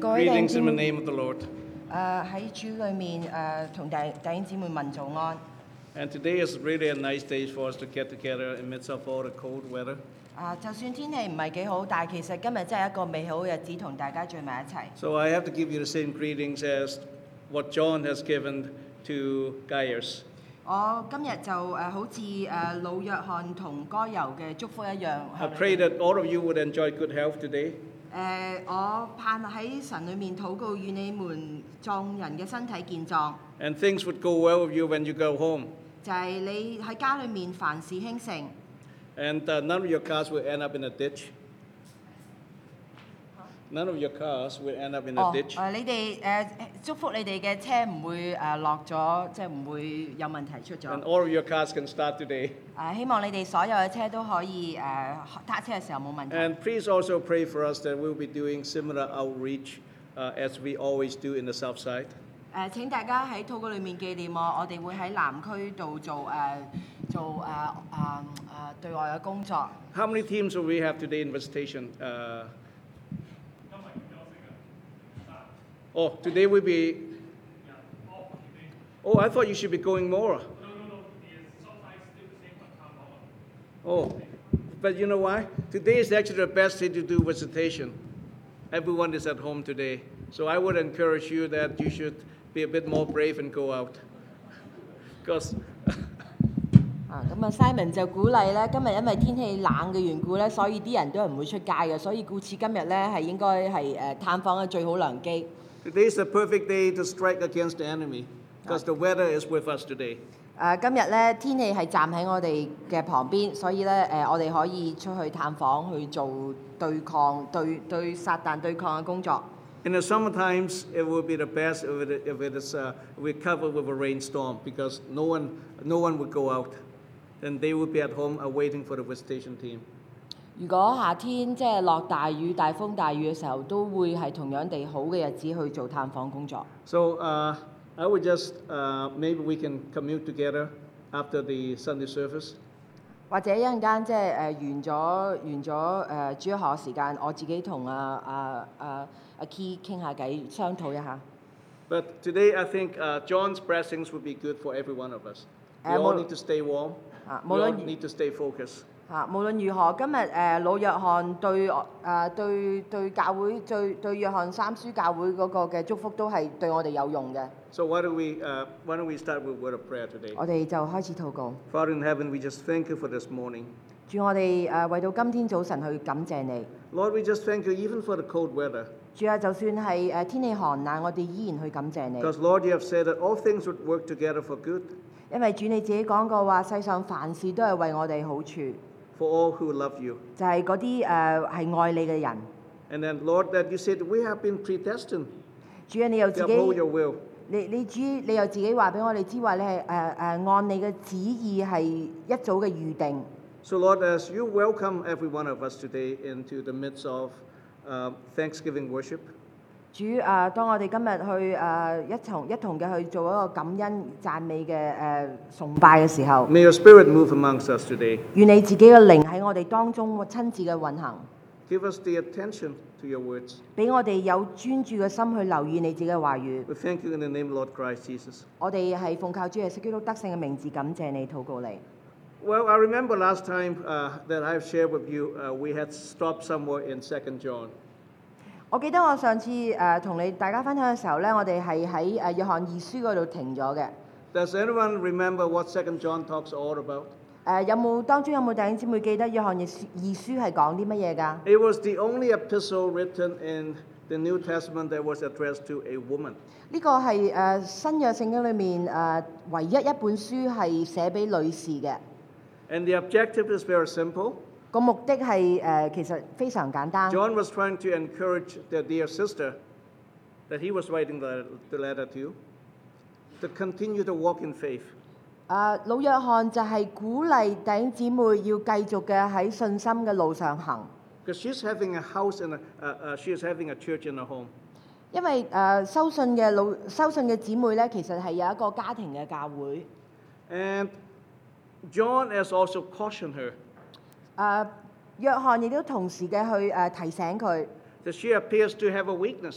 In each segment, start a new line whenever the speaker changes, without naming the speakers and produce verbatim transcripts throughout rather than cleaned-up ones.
各位弟兄
Greetings
姊
in the
妹，
name of the Lord.
誒喺主裏面誒同弟弟兄姊妹問早安。
And today is really a nice day for us to get together in midst of all the cold weather.
啊，就算天氣唔係幾好，但係其實今日真係一個美好嘅日子，同大家聚埋一齊。
So I have to give you the same greetings as what John has given to Gaius.
我今日就誒好似誒老約翰同該猶嘅祝福一樣。
I pray that all of you would enjoy good health today.
誒，我盼喺神裏面禱告，與你們眾人嘅身體健壯。
And things would go well with you when you go home.
就係你喺家裏面凡事興盛。
And uh, none of your cars will end up in a ditch. None of your cars will end up in a
哦，
ditch.
誒你哋誒祝福你哋嘅車唔會誒落咗，即係唔會有問題出咗。
And all of your cars can start today.
誒希望你哋所有嘅車都可以誒撻車嘅時候冇問題。
And please also pray for us that we'll be doing similar outreach uh, as we always do in the south side.
誒請大家喺禱告裏面紀念我，我哋會喺南區度做誒做誒誒誒對外嘅工作。
How many teams will we have today in visitation? Uh, oh, today will be. Oh, I thought you should be going more. Oh, but you know why? Today is actually the best day to do visitation. Everyone is at home today. So I would encourage you that you should be a bit more brave and go out. Because
啊，咁啊 Simon 就鼓勵咧，今日因為天氣冷嘅緣故咧，所以啲人都係唔會出街嘅，所以故此今日咧係應該係誒探訪嘅最好良機。
today is the perfect day to strike against the enemy. Because the weather is with us today.
誒、今日咧天氣係站喺我哋嘅旁邊，所以咧誒、我哋可以出去探訪去做對抗對對撒旦對抗嘅工作。
In the summer times, it will be the best if it, if it is uh, we covered with a rainstorm because no one no one would go out, and they would be at home uh, waiting for the visitation team.
如果夏天即係落大雨、大風大雨嘅時候，都會係同樣地好嘅日子去做探訪工作。
So uh, I would just uh, maybe we can commute together after the Sunday service.
或者一陣間即係誒完咗完咗誒主日學嘅時間，我自己同阿阿阿阿 Key 傾下偈，商討一下。
But today, I think uh, John's blessings would be good for every one of us. We
Uh,
all
mo-
need to stay warm.
Ah,
We all
mo-
need to stay focused.
嚇、無論如何，今日誒、呃老約翰對誒、呃、對對教會對對約翰三書教會嗰個嘅祝福都係對我哋有用嘅。
So why don't we uh, why don't we start with a word of prayer today?
我哋就開始禱告。
Father in heaven, we just thank you for this morning.
主，我哋誒、呃、為到今天早晨去感謝你。
Lord, we just thank you even for the cold weather.
主啊，就算係誒、呃天氣寒冷，我哋依然去感謝你。
Because Lord, you have said that all things would work together for good
因為主你自己講過話，世上凡事都係為我哋好處，
for all who love you.
就係嗰啲誒係愛你嘅人。
And then Lord, that you said we have been predestined
主啊，你又
to
自
uphold
己
your will.
你你主你又自己話俾我哋知話，你係誒誒按你嘅旨意係一早嘅預定。
So Lord, as you welcome every one of us today into the midst of uh, Thanksgiving worship,
主誒、呃，當我哋今日去誒、呃、一同一同嘅去做一個感恩讚美嘅誒、呃、崇拜嘅時候，
may your spirit move amongst us today.
願你自己嘅靈喺我哋當中親自嘅運行，
Give us the attention to your words.
俾我哋有專注嘅心去留意你自己嘅話語。
We thank you in the name of Lord Christ Jesus.
我哋係奉靠主耶穌基督得勝嘅名字感謝你，禱告你。
Well, I remember last time uh, that I've shared with you, uh, we had stopped somewhere in Second John.
我記得我上次誒同、你大家分享嘅時候咧，我哋係喺誒約翰二書嗰度停咗嘅。
Does anyone remember what Second John talks all about?
誒、有冇當中有冇弟兄姊妹記得約翰二書二書係講啲乜嘢㗎？
It was the only epistle written in the New Testament that was addressed to a woman.
呢個係誒新約聖經裏面誒唯一一本書係寫俾女士嘅。
And the objective is very simple.
個目的係誒、呃其實非常簡單。
John was trying to encourage the dear sister that he was writing the, the letter to to continue to walk in faith.
誒、老約翰就係鼓勵弟兄姊妹要繼續嘅喺信心嘅路上行，
Because she's having a house and a, uh, uh, she is having a church in her home.
因為誒、呃收信嘅老收信嘅姊妹咧，其實係有一個家庭嘅教會。
And John has also cautioned her
誒、約翰亦都同時嘅去誒、提醒佢，
that she appears to have a weakness.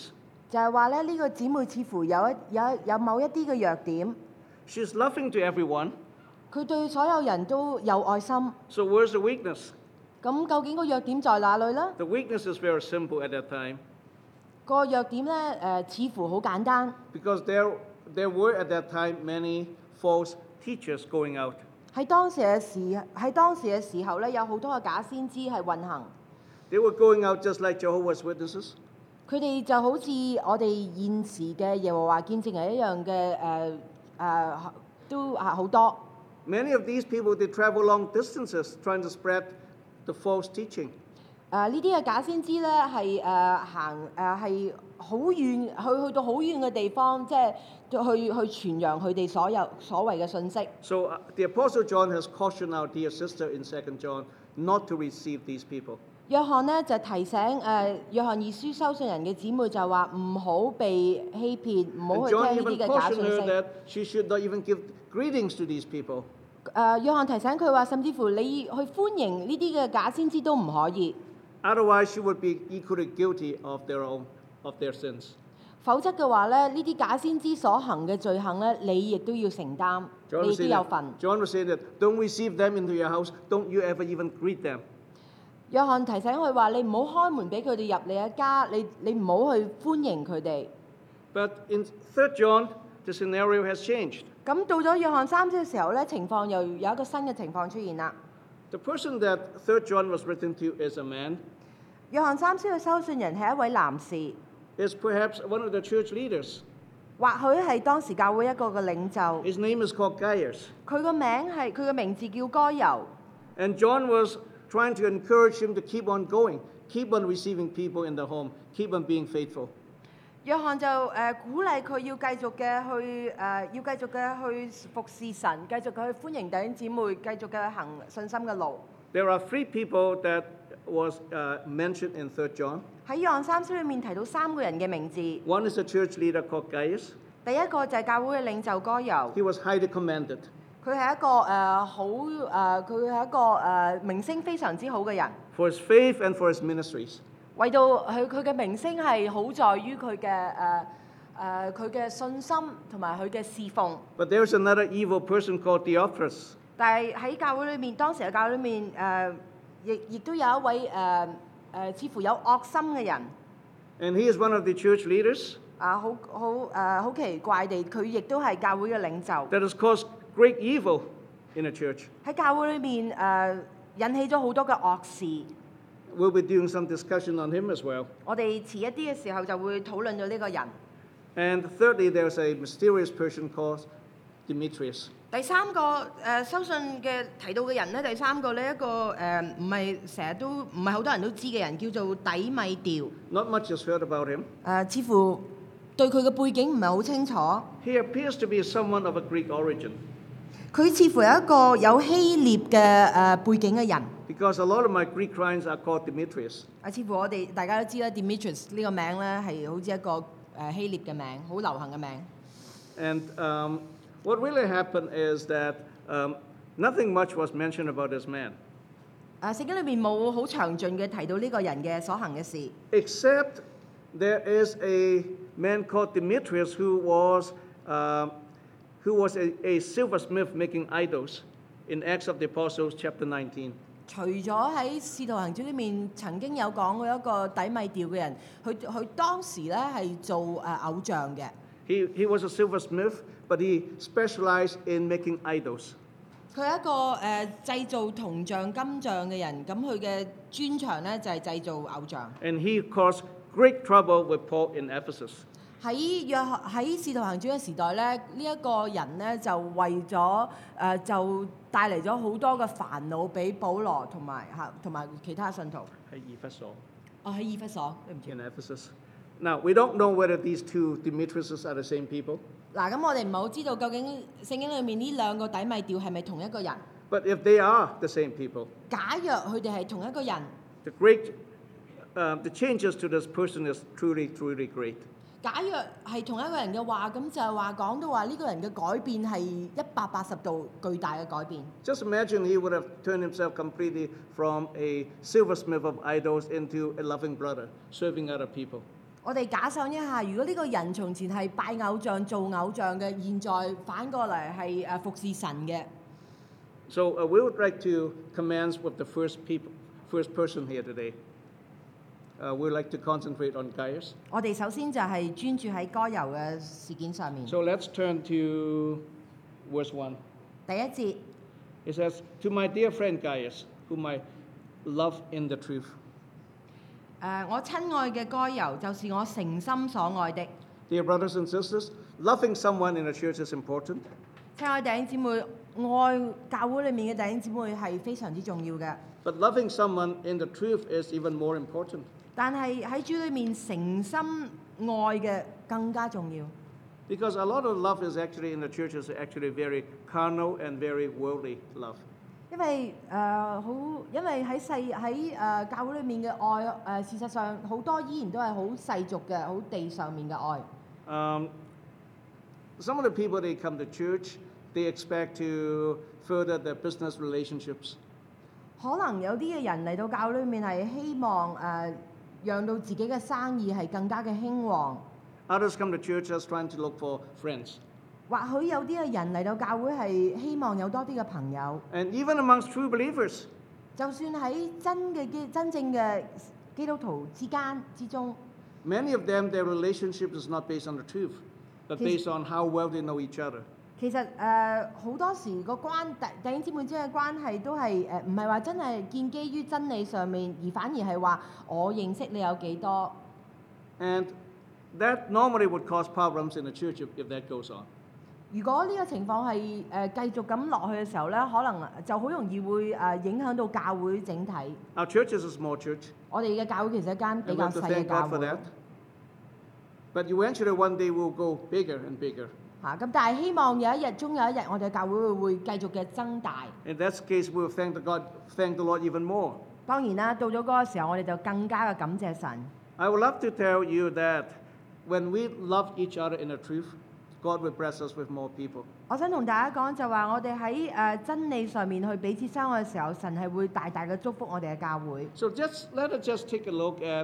就係話咧，呢個姊妹似乎有一有有某一啲嘅弱點，
She's loving to everyone.
佢對所有人都有愛心。
So where's the weakness?
咁究竟個弱點在哪裏呢？
The weakness is very simple at that time
個弱點咧誒、呃，似乎好簡單，
because there, there were at that time many false teachers going out.
喺當時嘅時喺當時嘅時候咧，有好多嘅假先知係運行。
They were going out just like Jehovah's Witnesses.
佢哋就好似我哋現時嘅耶和華見證人一樣嘅誒誒，都係好多。
Many of these people, they travel long distances trying to spread the false teaching.
誒呢啲嘅假先知咧係誒行誒係好遠，去去到好遠嘅地方，即係去去傳揚佢哋所有所謂嘅信息。
So uh, the Apostle John has cautioned our dear sister in Second John not to receive these people.
約翰呢就提醒誒、呃、約翰二書收信人嘅姊妹就話唔好被欺騙，唔好
And
去
John
聽呢
even
啲嘅假
cautioned
信
her
息。
that she should not even give greetings to these people.
誒、呃、約翰提醒佢話，甚至乎你去歡迎呢啲嘅假先知都唔可以，
Otherwise, she would be equally guilty of their own of their sins.
否則嘅話咧，呢啲假先知所行嘅罪行咧，你亦都要承擔，
John
你
was
都
saying
有
that,
份。
John was saying that don't receive them into your house. Don't you ever even greet them.
約翰提醒佢話：你唔好開門俾佢哋入你嘅家，你你唔好去歡迎佢哋。
But in Third John, the scenario has changed.
咁到咗約翰三書嘅時候咧，情況又有一個新嘅情況出現啦。
The person that Third John was written to is a man.
約翰三書嘅收信人係一位男士，
Is perhaps one of the church leaders.
或許係當時教會一個嘅領袖。
His name is called Gaius.
佢個名係佢嘅名字叫該猶。
And John was trying to encourage him to keep on going, keep on receiving people in the home, keep on being faithful.
約翰就誒、呃、鼓勵佢要繼續嘅去誒、呃、要繼續嘅去服侍神，繼續嘅去歡迎弟兄姊妹，繼續嘅行信心嘅路。
There are three people that was uh, mentioned in Third John.
喺約翰三書裏面提到三個人嘅名字，第
One is a church leader called Gaius.
一個就係教會嘅領袖該猶，
He was highly commended.
佢係一個誒、呃、好誒，佢、係一個誒、呃、名聲非常之好嘅人。
For his faith and for his ministries.
為到佢佢嘅名聲係好在於佢嘅誒誒佢嘅信心同埋佢嘅侍奉。
But there's another evil person called Theophilus.
但係喺教會裏面，當時嘅教會裏面誒、呃，亦亦都有一位誒誒、呃呃，似乎有惡心嘅人。
And he is one of the church leaders
啊，好好誒，好奇怪地，佢亦都係教會嘅領袖。
that has caused great evil in a church.
喺教會裏面誒、呃，引起咗好多嘅惡事。
We'll be doing some discussion on him as well.
我哋遲一啲嘅時候就會討論到呢個人。
And thirdly, there's a mysterious person called Demetrius.
第三個誒、呃、收信嘅提到嘅人咧，第三個呢一個誒唔係成日都唔係好多人都知嘅人，叫做底米調。
Not much is heard about him.
誒、呃，似乎對佢嘅背景唔係好清楚。
He appears to be someone of a Greek origin
佢似乎有一個有希臘嘅誒背景嘅人。
because a lot of my Greek clients are called Demetrius.
啊，似乎我哋大家都知啦 ，Demetrius 呢個名咧係好似一個誒希臘嘅名，好流行嘅名。
And um, what really happened is that um, nothing much was mentioned about this man,
啊，聖經裏面冇好詳盡嘅提到呢個人嘅所行嘅事，
except there is a man called Demetrius who was, um, who was a, a silversmith making idols in Acts of the Apostles chapter nineteen.
除咗喺《使徒行傳》裏面曾經有講過一個底米調嘅人，佢佢當時咧係做誒、呃、偶像嘅。
He, he was a silversmith, but he specialized in making idols.
佢係一個誒、呃、製造銅像、金像嘅人，咁佢嘅專長咧就係、是、製造偶像。
And he caused great trouble with Paul in Ephesus.
喺約喺《使徒行傳》嘅時代咧，呢、這、一個人咧就為咗誒、呃、就帶嚟咗好多嘅煩惱俾保羅同埋嚇同埋其他信徒。
喺以弗所。
哦，喺以弗所，對唔住。
In Ephesus. Now, we don't know whether these two Demetriuses are the same people.
嗱，咁我哋唔係好知道究竟聖經裏面呢兩個底米調係咪同一個人？
But if they are the same people,
假若佢哋係同一個人，
the great, uh, the changes to this person is truly, truly great.
假若係同一個人嘅話，咁就係話講到話呢個人嘅改變係一百八十度巨大嘅改變。
Just imagine he would have turned himself completely from a silversmith of idols into a loving brother, serving other people.
我哋假想一下，如果呢個人從前係拜偶像、做偶像嘅，現在反過嚟係誒服侍神嘅。
So uh, we would like to commence with the first people, first person here today. Uh, we would like to concentrate on Gaius.
我哋首先就係專注喺該猶嘅事件上面。
So let's turn to verse one.
第一節，
It says, "To my dear friend Gaius, whom I love in the truth."
誒、我親愛嘅該猶，就是我誠心所愛的。
Dear brothers and sisters, loving someone in a church is important.
親愛弟兄姊妹，愛教會裏面嘅弟兄姊妹係非常之重要嘅。
But loving someone in the truth is even more important.
但係喺主裏面誠心愛嘅更加重要，
Because a lot of love is actually in the church is actually very carnal and very worldly love.
因為誒好、因為喺世喺誒教會裏面嘅愛誒、呃事實上好多依然都係好世俗嘅、好地上面嘅愛。
Um, some of the people they come to church, they expect to further their business relationships.
可能有啲嘅人嚟到教會裏面係希望誒、呃、讓到自己嘅生意係更加嘅興旺。
Others come to church just trying to look for friends.
或許有啲嘅人嚟到教會係希望有多啲嘅朋友，
And even amongst true believers,
就算喺真嘅基真正嘅基督徒之間之中，
many of them, their relationship is not based on the truth, but
His-
based on how well they know each other.
其實誒好、多時個關弟弟兄姊妹之間嘅關係都係誒唔係話真係建基於真理上面，而反而係話我認識你有幾多。
And that normally would cause problems in the church if, if that goes on.
如果呢個情況係誒、呃、繼續咁落去嘅時候咧，可能就好容易會誒、呃影響到教會整體。
Our church is a small church,
我哋嘅教會其實係一間
and
比
we
較
have to
細嘅
thank
教
God for
會
that. But eventually one day we'll go bigger and bigger.
嚇。咁、但係希望有一日，終有一日，我哋嘅教會會會繼續嘅增大。
In that case, we'll thank the God, thank the Lord even more.
當然啦，到咗嗰個時候，我哋就更加嘅感謝神。
I would love to tell you that when we love each other in the truth, God will bless us with more people.
我想同大家講就話，我哋喺誒真理上面去彼此相愛嘅時候，神係會大大嘅祝福我哋嘅教會。
So just let us just take a look at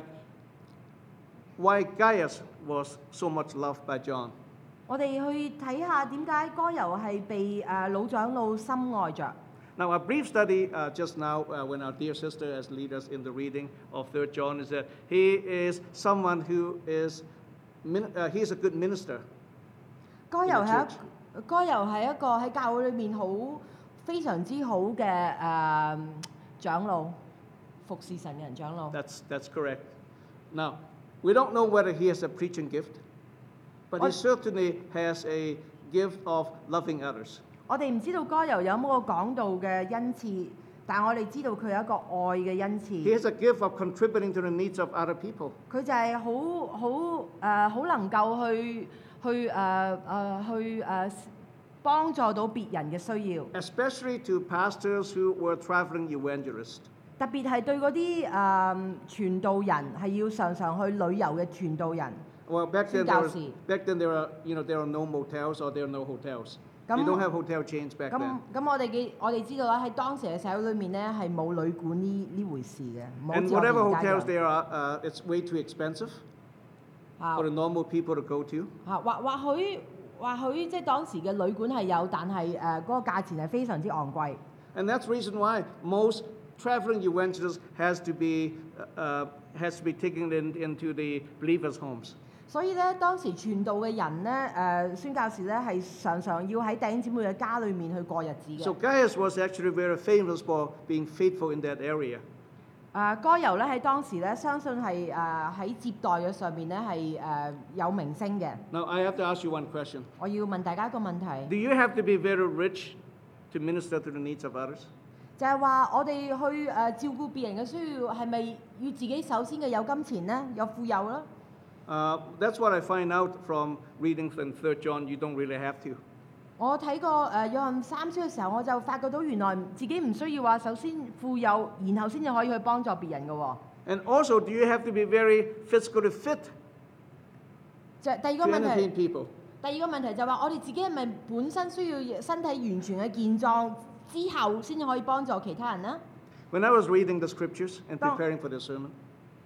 why Gaius was so much loved by John.
我哋去睇下點解該猶係被誒老長老深愛着。
Now, a brief study uh, just now, uh, when our dear sister has lead us in the reading of Third John, is that he is someone who is, min- uh, he is a good minister.
該猶係一該猶係一個喺教會裏面好非常之好嘅誒、長老，服侍神嘅人長老。
That's, that's correct. Now, we don't know whether he has a preaching gift, but he
What-
certainly has a gift of loving others.
我哋唔知道該猶有冇個講道嘅恩賜，但係我哋知道佢有一個愛嘅恩
He
賜。
has a gift of contributing to the needs of other people.
佢就係好好誒好能夠去去誒誒、呃去誒、呃、幫助到別人嘅需要，
Especially to pastors who were traveling evangelists.
特別係對嗰啲誒傳道人係要常常去旅遊嘅傳道人。
Well, back then, there was,
宣教士。
back then there are, you know, there are no motels or there are no hotels.
咁-
you don't have hotel chains back
咁
then.
咁我哋嘅我哋知道啦，喺當時嘅社會裏面咧係冇旅館呢呢回事嘅，唔好
And
似我哋
whatever
而家
hotels
咁
there are, uh, it's way too expensive
嚇
for the normal people to go to.
嚇或或許或許即係當時嘅旅館係有，但係誒嗰個價錢係非常之昂貴。
And that's the reason why most traveling evangelists has to be, uh, has to be taken in, into the believers' homes.
所以咧，當時傳道嘅人咧，誒、宣教士咧係常常要喺弟兄姊妹嘅家裏面去過日子嘅。
So Gaius was actually very famous for being faithful in that area.
誒該猶咧喺當時咧，相信係誒喺接待嘅上面咧係誒有名聲嘅。
Now, I have to ask you one question.
我要問大家一個問題，
Do you have to be very rich to minister to the needs of others?
就係話我哋去誒、照顧別人嘅需要，係咪要自己首先嘅有金錢咧，有富有啦？
Uh, that's what I find out from reading from Third John. You don't really have to.
我睇過誒約翰三書嘅時候，我就發覺到原來自己唔需要話首先富有，然後先至可以去幫助別人嘅喎。
And also, do you have to be very physically fit
就第二
to
個問
entertain
題。
people?
第二個問題就係話，我哋自己係咪本身需要身體完全嘅健壯之後，先至可以幫助其他人呢？
When I was reading the scriptures and
Don't-
preparing for this sermon,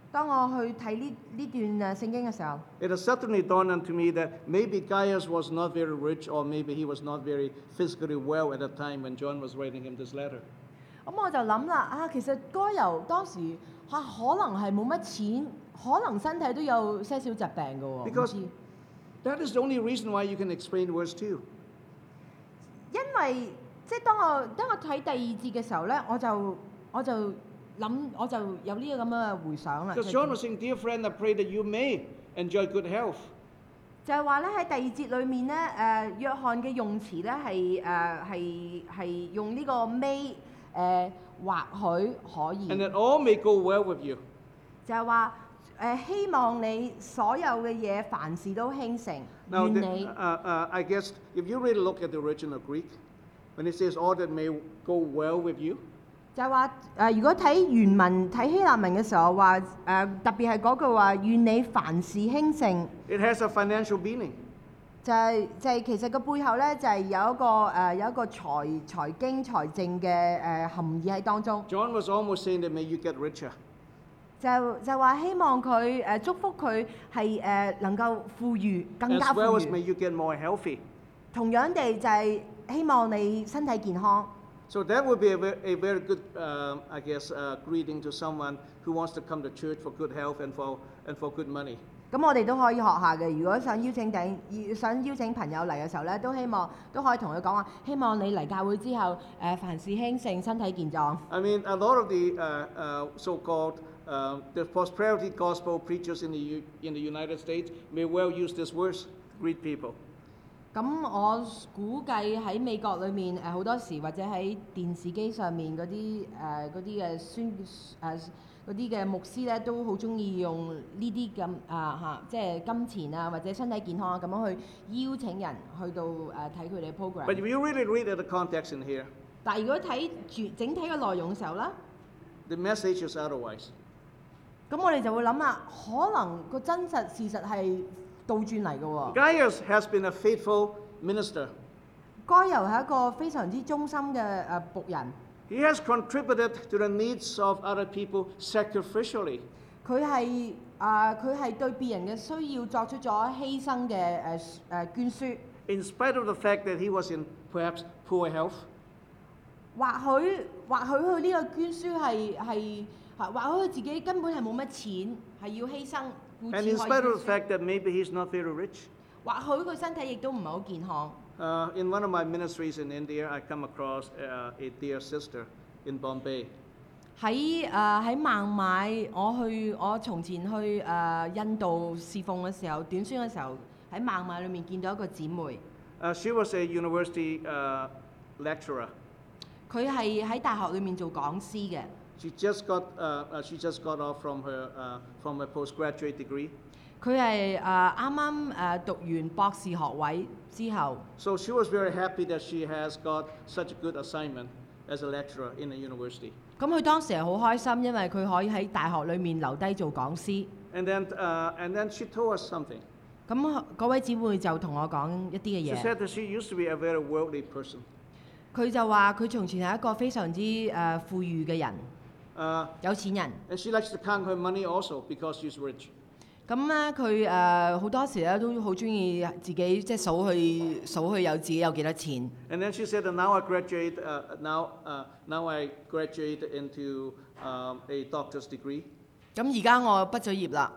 當我去睇呢呢段誒聖經嘅時候，
it has suddenly dawned onto me that maybe Gaius was not very rich, or maybe he was not very physically well at the time when John was writing him this letter.
咁我就諗啦，啊，其實該猶當時嚇、啊、可能係冇乜錢，可能身體都有些少疾病嘅喎。唔
Because
知
that is the only reason why you can explain verse two.
因為即係當我當我睇第二節嘅時候咧，我就我就諗我就有呢個咁嘅回想啦。
Because John was saying, Dear friend, I pray that you may enjoy good health.
就係話咧喺第二節裏面咧，誒、約翰嘅用詞咧係誒係係用呢個 may 誒、或許可以，
And that all may go well with you.
就係話誒希望你所有嘅嘢凡事都興盛，
Now,
願
the-
你
uh, uh, I guess if you really look at the original Greek, when it says all that may go well with you,
就係話誒，如果睇原文睇希臘文嘅時候話誒、特別係嗰句話願你凡事興盛，
it has a financial meaning.
就係、就係、其實個背後咧就係、有一個誒、有一個財財經財政嘅誒、含義喺當中。
John was almost saying that may you get richer.
就就話希望佢誒、祝福佢係誒能夠富裕，更
As
加
well
富
as may
裕。
you get more healthy.
同樣地就係希望你身體健康。
So that would be a very, a very good, um, I guess, uh, greeting to someone who wants to come to church for good health and for, and for good money.
咁我哋都可以學下嘅。如果想邀請頂想邀請朋友嚟嘅時候咧，都希望都可以同佢講話，希望你嚟教會之後誒、凡事興盛，身體健壯。
I mean, a lot of the uh, uh, so-called uh, the prosperity gospel preachers in the, U- in the United States may well use this verse, greet people.
咁我估計喺美國裏面誒好多時或者喺電視機上面嗰啲誒嗰啲嘅宣誒嗰啲嘅牧師咧，都好中意用呢啲咁啊嚇，即係金錢啊或者身體健康啊咁樣去邀請人去到誒睇佢哋 program。
But if you really read at the context in here,
但係如果睇住整體嘅內容嘅時候咧，
the message is otherwise.
咁我哋就會諗啦，可能個真實事實係倒轉嚟嘅喎。
Gaius has been a faithful minister.
該猶係一個非常之忠心嘅誒僕人。
He has contributed to the needs of other people sacrificially.
佢係啊，佢係對別人嘅需要作出咗犧牲嘅誒誒捐輸，
In spite of the fact that he was in perhaps poor health,
或許或許佢呢個捐輸係係係或許佢自己根本係冇乜錢，係要犧牲，故此
and
可以
in spite of the
捐輸
fact that maybe he's not very rich.
或許佢身體亦都唔係好健康。
Uh, in one of my ministries in India, I come across uh, a dear sister in Bombay.
喺誒喺孟買，我去我從前去誒、呃印度侍奉嘅時候，短宣嘅時候喺孟買裏面見到一個姊妹，
Uh, she was a university uh, lecturer.
佢係喺大學裏面做講師嘅。
She just got uh, uh, she just got off from her uh, from a postgraduate degree.
佢係誒啱啱誒讀完博士學位之後，
So she was very happy that she has got such a good assignment as a lecturer in a university.
咁佢當時係好開心，因為佢可以喺大學裏面留低做講師。
And then uh, and then she told us something.
咁嗰位姊妹就同我講一啲
She
嘅嘢，
said that she used to be a very worldly person.
佢就話佢從前係一個非常之誒、呃富裕嘅人，
Uh,
有錢人。
and she likes to count her money also because she's rich.
咁咧佢誒好多時咧都好中意自己即係數去數去有自己有幾多錢。
And then she said that now I graduate uh, now uh, now I graduate into um, a doctor's degree.
咁而家我畢咗業啦，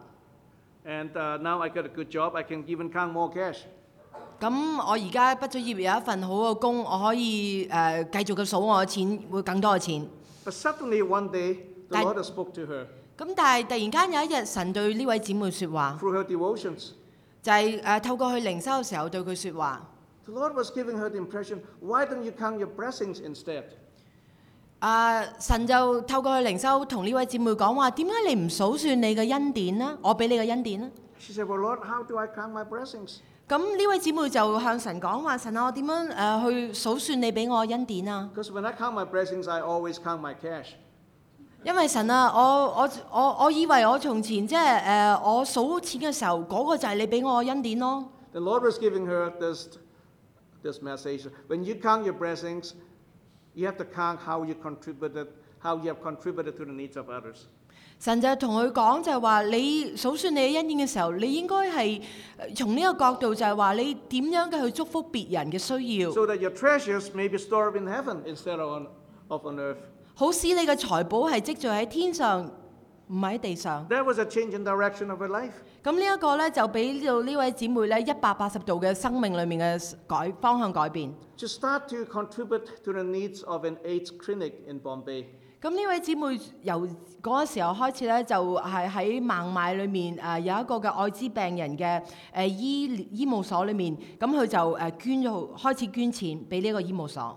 And uh, now I got a good job. I can even count more cash.
咁我而家畢咗業有一份好嘅工，我可以誒、呃、繼續嘅數我嘅錢，會更多嘅錢。
But suddenly one day the
That-
Lord spoke to her
咁但係突然間有一日，神對呢位姊妹説話，
through her devotions.
就係、誒、透過去靈修嘅時候對佢説話。
The Lord was giving her the impression, why don't you count your blessings instead?
啊、神就透過去靈修同呢位姊妹講話，點解你唔數算你嘅恩典呢？我俾你嘅恩典呢？
She said, well, Lord, how do I count my blessings?
咁呢位姊妹就向神講話：神啊，我點樣誒、呃去數算你俾我嘅恩典啊？
Because when I count my blessings, I always count my cash.
因為神啊，我我我我以為我從前即係誒我數錢嘅時候，嗰、個就係你俾我嘅恩典咯。
The Lord was giving her this, this message. When you count your blessings, you have to count how you contributed, how you have contributed to the needs of others.
神就同佢講就係話，你數算你嘅恩典嘅時候，你應該係呃從呢個角度就係話，你點樣嘅去祝福別人嘅需要，
so that your treasures may be stored up in heaven instead of on, of on earth.
好使你嘅財寶係積聚喺天上，唔係喺地上。
That was a change in direction of her life.
咁呢一個咧就俾到呢位姊妹咧一百八十度嘅生命裏面嘅改方向改變。
To start to contribute to the needs of an AIDS clinic in Bombay.
咁呢位姊妹由嗰個時候開始咧，就係喺孟買裏面誒有一個嘅愛滋病人嘅誒醫醫務所裏面，咁佢就誒捐咗開始捐錢俾呢個醫務所。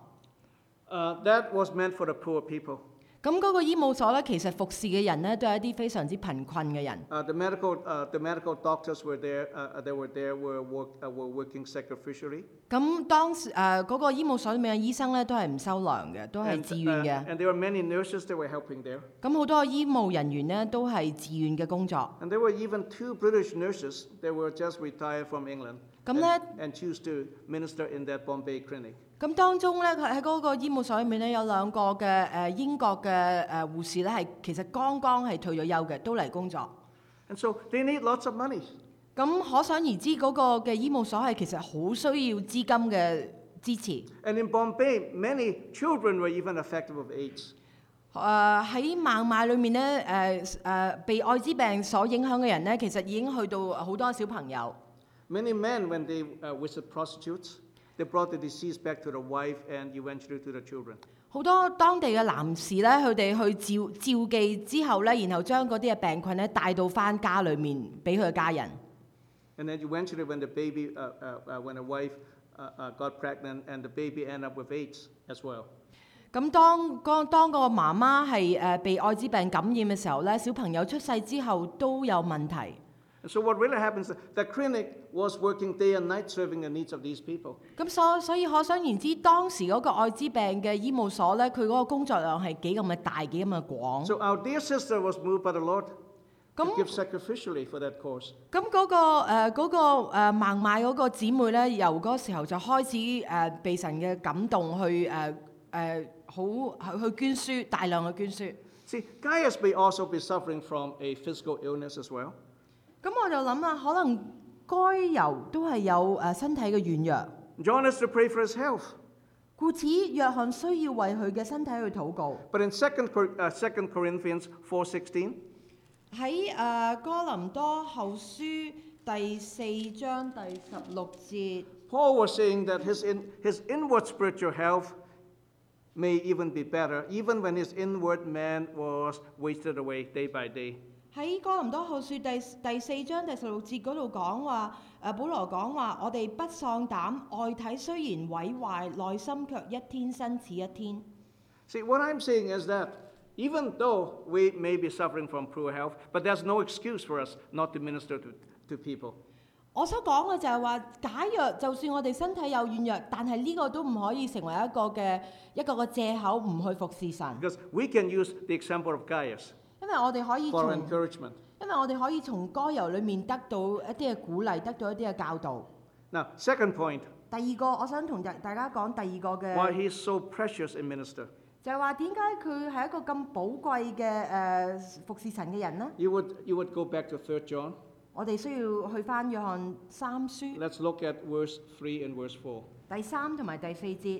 Uh, that was meant for the poor people.
咁嗰個醫務所咧，其實服侍嘅人咧都係一啲非常之貧困嘅人。
Uh, the medical, uh, the medical doctors were there. Uh, they were there. Were work, uh, were working sacrificially.
咁當時誒嗰個醫務所裏面嘅醫生咧都係唔收糧嘅，都係
And,
自願
uh,
嘅。
and there were many nurses that were helping there.
咁好多醫務人員咧都係自願嘅工作。
And there were even two British nurses that were just retired from England
咁
and,
咧
and choose to minister in that Bombay clinic.
咁當中咧，佢喺嗰個醫務所裏面咧，有兩個嘅誒英國嘅誒護士咧，係其實剛剛係退咗休嘅，都嚟工作。
And so they need lots of money.
咁可想而知，嗰個嘅醫務所係其實好需要資金嘅支持。
And in Bombay, many children were even affected with AIDS.
誒喺孟買裏面咧，誒誒被艾滋病所影響嘅人咧，其實已經去到好多小朋友。
Many men, when they uh, visit prostitutes, they brought the disease back to the wife and eventually to the children.
好多當地嘅男士咧，佢哋去召召妓之後咧，然後將嗰啲嘅病菌咧帶到翻家裏面俾佢嘅家人。
And then eventually, when the baby, uh, uh, uh, when the wife uh, uh, got pregnant, and the baby ended up with AIDS as well.
咁當當當個媽媽係誒被愛滋病感染嘅時候咧，小朋友出世之後都有問題。
And so what really happens, the clinic was working day and night serving the needs of these people.
咁所所以可想而知，當時嗰個愛滋病嘅醫務所咧，佢嗰個工作量係幾咁嘅大，幾咁嘅廣。
So our dear sister was moved by the Lord to
咁
give sacrificially for that cause.
咁嗰個誒嗰個誒孟買嗰個姊妹咧，由嗰個時候就開始誒被神嘅感動去誒誒好去捐輸，大量嘅捐輸。
See, Gaius may also be suffering from a physical illness as well.
咁我就諗啦，可能該猶都係有誒身體嘅軟弱。
John is to pray for his health.
故此，約翰需要為佢嘅身體去禱告。
But in Second uh, Second Corinthians four sixteen,
喺誒哥林多後書第四章第十六節，
Paul was saying that his, in, his inward spiritual health may even be better, even when his inward man was wasted away day by day.
喺哥林多後書第第四章第十六節嗰度講話，誒保羅講話，我哋不喪膽，外體雖然毀壞，內心卻一天新似一天。
See, what I'm saying is that even though we may be suffering from poor health, but there's no excuse for us not to minister to, to people.
我所講嘅就係話，假若就算我哋身體有軟弱，但係呢個都唔可以成為一個嘅一個嘅藉口，唔去服侍神。
Because we can use the example of Gaius
因為我哋可以
for
從
encouragement.
因為我哋可以從歌謠裏面得到一啲嘅鼓勵，得到一啲嘅教導。
Now, second point,
第二個，我想同大大家講第二個
why
嘅，
he's so precious in minister.
就係話點解佢係一個咁寶貴嘅誒服侍神嘅人呢？
You would, you would go back to Third John.
我哋需要去翻約翰三書
Let's look at verse three and verse four.
第三同埋第四節。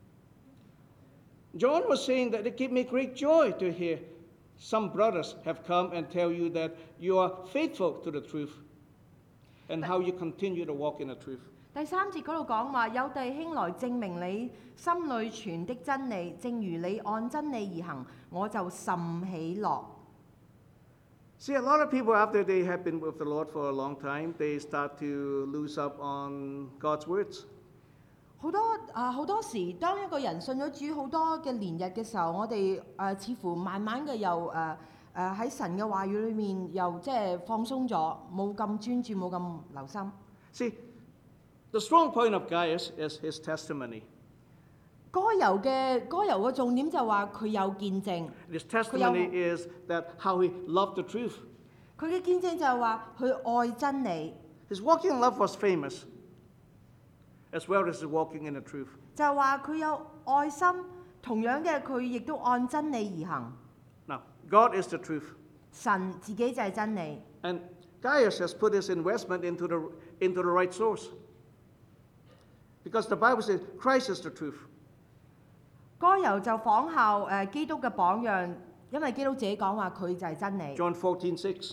John was saying that it gave me great joy to hear some brothers have come and tell you that you are faithful to the truth and how you continue to walk in the truth.
第三節嗰度講話，有弟兄來證明你心裏存的真理，正如你按真理而行，我就甚喜樂。
See, a lot of people, after they have been with the Lord for a long time, they start to lose up on God's words.
好多啊好多時，當一個人信咗主好多嘅年日嘅時候，我哋誒、呃、似乎慢慢嘅又誒誒喺神嘅話語裏面又即係放鬆咗，冇咁專注，冇咁留心。
See, the strong point of Gaius is his testimony.
歌謠嘅歌謠嘅重點就話佢有見證，
His testimony is that how he loved the truth.
佢嘅見證就係話佢愛真理，
His walking in love was famous, as well as his walking in the truth.
就係話佢有愛心，同樣嘅佢亦都按真理而行。
Now, God is the truth.
神自己就係真理。
And Gaius has put his investment into the, into the right source. Because the Bible says Christ is the truth.
該猶就仿效誒、呃、基督嘅榜樣，因為基督自己講話佢就係真理。
John fourteen six.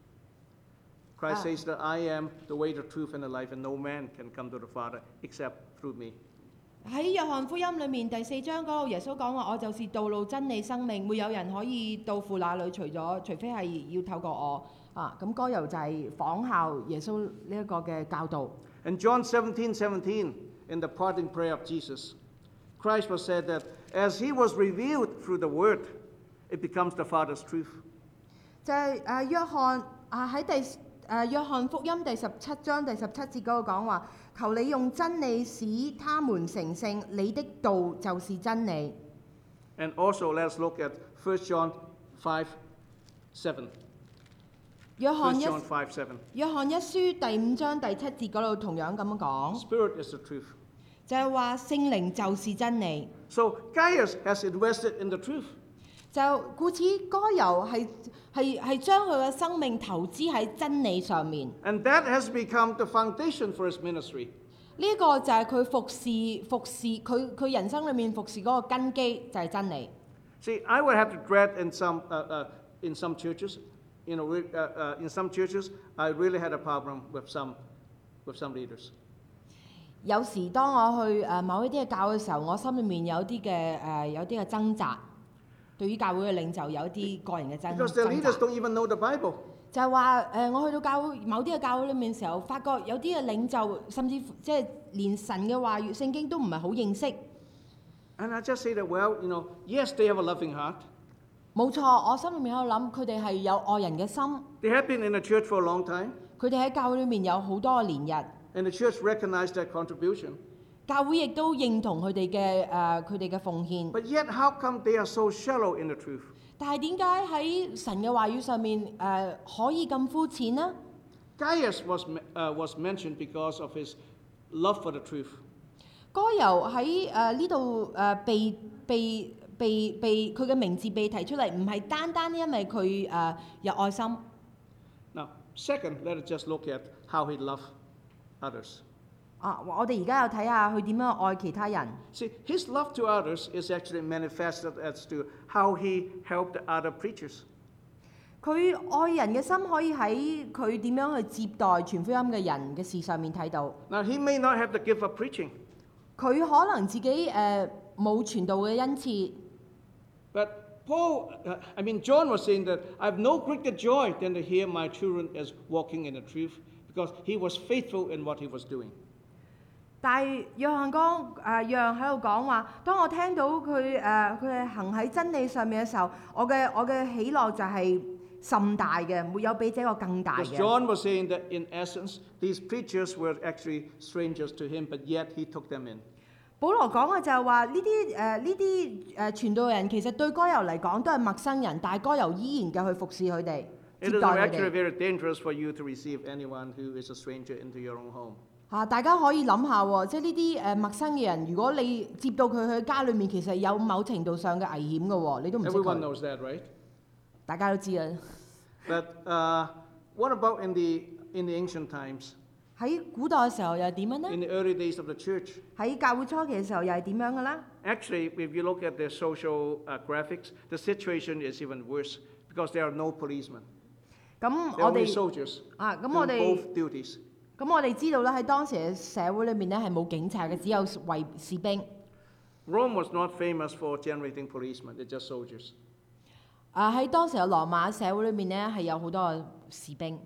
Christ
Ah.
says that I am the way, the truth, and the life, and no man can come to the Father except through me.
喺約翰福音裏面第四章嗰度，耶穌講話：我就是道路、真理、生命，沒有人可以到父那裏，除咗除非係要透過我。啊，咁該猶就係仿效耶穌呢一個嘅教導。
And John seventeen seventeen, in the parting prayer of Jesus, Christ was said that as he was revealed through the Word, it becomes the Father's truth.
就係、誒、約翰啊喺第誒、約翰福音第十七章第十七節嗰度講話：求你用真理使他們成聖，你的道就是真理。
And also, let's look at First John five seven.
約翰
First
一
John five seven.
約翰一書第五章第七節嗰度同樣咁樣講，
Spirit is the truth.
就係話聖靈就是真理。
So Gaius has invested in the truth.
就故此，該猶係係係將佢嘅生命投資喺真理上面。
And that has become the foundation for his ministry.
呢、一個就係佢服侍服侍佢佢人生裏面服侍嗰個根基就係真理。
See, I would have to dread in some, uh, uh, in some churches, you know, re- uh, uh, in some churches, I really had a problem with some, with some leaders.
有時當我去誒、呃某一啲嘅教嘅時候，我心裏面有啲嘅誒有啲嘅掙扎，對於教會嘅領袖有一啲個人嘅掙
Because the
掙
leaders
扎。
don't even know the Bible.
就係話誒，我去到教會某啲嘅教會裏面嘅時候，發覺有啲嘅領袖甚至乎即係連神嘅話語、聖經都唔係好認識。
And I just say that, well, you know, yes, they have a loving heart.
冇錯，我心裏面喺度諗，佢哋係有愛人嘅心，
They have been in the church for a long time,
佢哋喺教會裏面有好多嘅年日，
and the church recognized their contribution.
教會亦都認同佢哋嘅誒佢哋嘅奉獻。
But yet, how come they are so shallow in the truth?
但係點解喺神嘅話語上面誒、呃可以咁膚淺呢？
Gaius was, me- uh, was mentioned because of his love for the truth.
該猶喺誒呢度誒被被被被佢嘅名字被提出嚟，唔係單單因為佢誒、呃有愛心。
Now, second, let us just look at how he loved others.
啊，我哋而家又睇下佢點樣愛其他人。
See, his love to others is actually manifested as to how he helped other preachers.
佢愛人嘅心可以喺佢點樣去接待傳福音嘅人嘅事上面睇到。
Now, he may not have the gift of preaching,
佢可能自己誒冇傳道嘅恩賜，
but Paul, uh, I mean, John was saying that I have no greater joy than to hear my children as walking in the truth, because he was faithful in what he was doing.
但係約翰剛誒約翰喺度講話，當我聽到佢誒佢係行喺真理上面嘅時候，我嘅我嘅喜樂就係甚大嘅，沒有比這個更大
Because
嘅。
John was saying that in essence, these preachers were actually strangers to him, but yet he took them in.
保羅講嘅就係話呢啲誒呢啲誒傳道人其實對該猶嚟講都係陌生人，但係該猶依然嘅去服侍佢哋，
It
接
is
待佢
actually
哋。
very dangerous for you to receive anyone who is a stranger into your own home.
啊！大家可以諗下喎，即係呢啲誒陌生嘅人，如果你接到佢去家裏面，其實有某程度上嘅危險嘅喎，你都唔識
Everyone
佢。
knows that, right?
大家都知啦。
But uh, what about in the, in the ancient times,
喺古代嘅時候又係點樣呢？
in the early days of the church?
喺教會初期嘅時候又係點樣嘅啦？
Actually, if you look at the social uh, graphics, the situation is even worse because there are no policemen.
咁
There are
我
only
哋
soldiers
啊，咁
doing
我哋
both duties.
咁我哋知道咧，喺當時嘅社會裏面咧係冇警察嘅，只有衛士兵。
Rome was not famous for generating policemen, they're just soldiers.
啊，喺當時嘅羅馬社會裏面咧係有好多嘅士兵，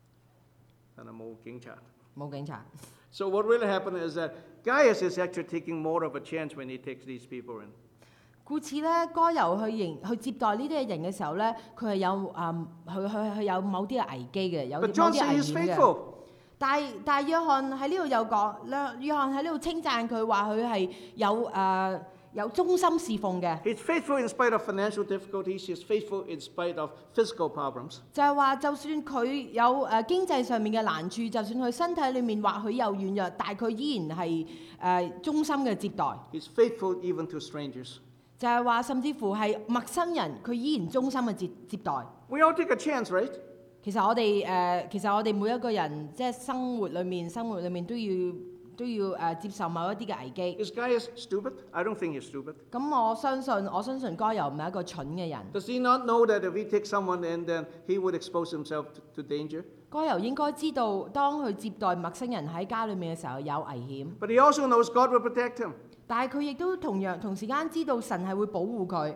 And冇警察.
冇警察。
So what really happened is that Gaius is actually taking more of a chance when he takes these people in.
故此咧，該由去迎去接待呢啲嘅人嘅時候咧，佢係有誒，佢佢佢有某啲嘅危機嘅，有某
But John
啲
said
危
he's
險嘅。
faithful.
但係但係約翰喺呢度又講，約約翰喺呢度稱讚佢話佢係有誒、呃有忠心侍奉嘅，
He's faithful in spite of financial difficulties. He's faithful in spite of physical problems.
就係話就算佢有誒、呃、經濟上面嘅難處，就算佢身體裏面或許有軟弱，但係佢依然係誒、呃、忠心嘅接待。
He's faithful even to strangers.
就係話甚至乎係陌生人，佢依然忠心嘅接接待。
We all take a chance, right?
其實我哋誒、呃，其實我哋每一個人即係生活裏面，生活裏面都要都要誒、呃、接受某一啲嘅危機。
Is Gaius stupid? I don't think he's stupid.
咁我相信，我相信該猶唔係一個蠢嘅人。
Does he not know that if he takes someone in, then he would expose himself to, to danger?
該猶應該知道，當佢接待陌生人喺家裏面嘅時候有危險，
But he also knows God will protect him.
但係佢亦都同樣同時間知道神係會保護佢。